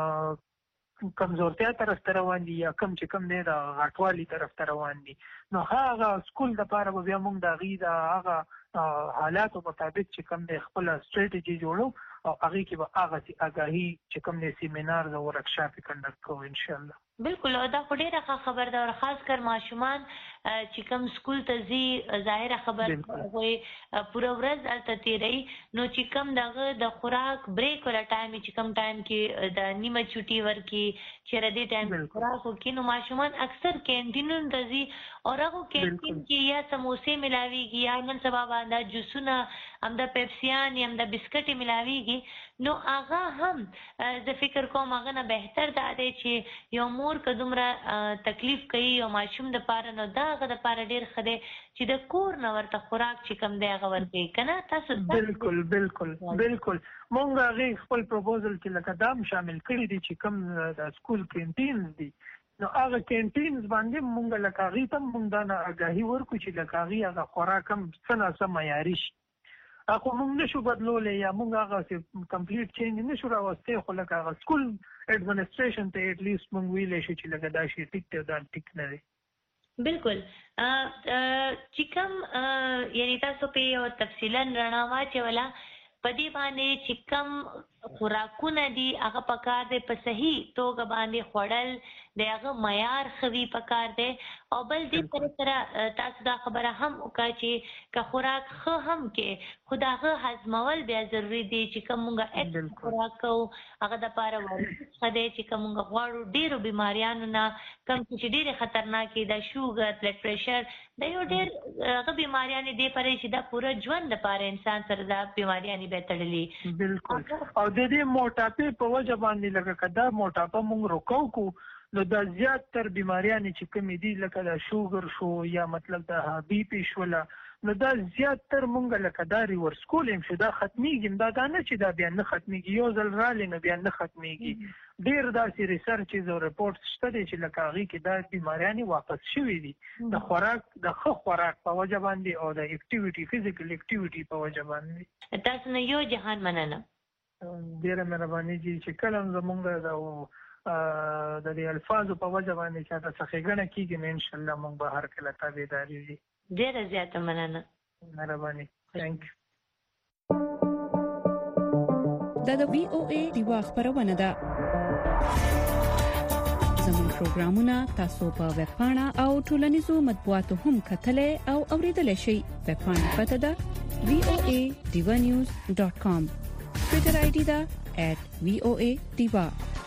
کمزورتیا طرف ته روان دي یا کوم چې کوم دی د غټوالي طرف ته روان دي نو هغه سکول دپاره به بیا موږ د هغې د هغه حالاتو مطابق چې کوم دی خپله سټریټجي جوړو او هغې کې به هغه آګاهي چې کوم دی سیمینار او ورکشاپ یې کنډکټ کوو انشاءالله بالکل دا خو ډیره ښه خبر ده او خاص کر ماشومان چې کوم سکول ته ځي ظاهره خبر وي پوره ورځ هلته تیروي نو چې کوم دغه د خوراک بریک ولا ټایم چې کوم ټایم کې د نیمه چوټي ورکړي چېرې دې ټایم خوراک وکړي نو ماشومان اکثر کینټینونو ته ځي او هغو کینټین کې یا سموسې ملاویږي یا نن سبا باندې جوسونه همدا پیپسیان یا همدا بسکټې ملاویږي نو هغه هم زه فکر کوم هغه نه بهتر دا دی چې یو مور که دومره تکلیف کوي او ماشوم دپاره نو دا هغه دپاره ډېر ښه دی چې د کور نه ورته خوراک چې کوم دی هغه ورکوي که نه تاسو بالکل مونږ هغې خپل پروپوزل کې لکه دا هم شامل کړي دي چې کوم د سکول کینټینز دي نو هغه کینټینز باندې مونږ لکه هغې ته هم مونږ دا نه آګاهي ورکړو چې لکه هغې هغه خوراک هم څه نه څه معیاري شي خو موږ نشو بدلولی یا موږ هغه کمپلیټ چینج نشو راوستی خو لکه هغه سکول ایڈمنسټریشن ته ایټ لیست موږ ویلی شو چې لکه دا شی ټیک دی دا ټیک نه دی بالکل چې کوم یعنې تاسو پې یو تفصیلا رڼا واچوله په دې باندې چې کوم خوراکونه دي هغه پکار دی په صحیح توګه باندې خوړل د هغه معیار ښه وي پکار دی او بل دې سره تاسو دا خبره هم وکړه چې که خوراک ښه هم کې خو د هغه هضمول بیا ضروري دی چې کوم موږ ایکس خوراک کوو هغه دپاره ښه دی چې که موږ غواړو ډېرو بیماریانو نه کوم چې ډېرې خطرناکې ده شوګر بلډ پریشر دا یو ډېر هغه بیماریانې دې پرې چې دا پوره ژوند دپاره انسان سره دا بیماریانې بیا تړلي بالکل او د دې موټاپې په وجه باندې لکه که دا موټاپه موږ روکو کړو نو دا زیات تر بیماریانې چې کومې دي لکه د شوګر شو یا مطلب د بي پي شوله نو دا زیات تر مونږ لکه دا ریورس کولیم شو دا ختمیږي دا نه چې دا بیا نه ختمیږي یو ځل رالی نو بیا نه ختمیږي ډېر داسې ریسرچز او رپورټس شته دی چې لکه هغې کې دا بیماریانې واپس شوي دي د خوراک د ښه خوراک په وجه باندې او د اکټیویټي فزیکل اکټیویټي په وجه باندې تاسو نه یو جهان مننه ډېره مهرباني دي چې کله هم زمونږ د دې الفاظو په وجه باندې چې تاسو ښېګڼه کېږي نو انشاءالله موږ به هر کله تابعداري وي ډېره زیاته مننه مهرباني تھینک یو دا د وی او ای دیوا خبرونه ده زموږ پروګرامونه تاسو په ویب پاڼه او ټولنیزو مطبوعاتو هم کتلای او اوریدلای شئ ویب پاڼه پته ده voadivanews.com ټویټر آی ډی ده @voadiva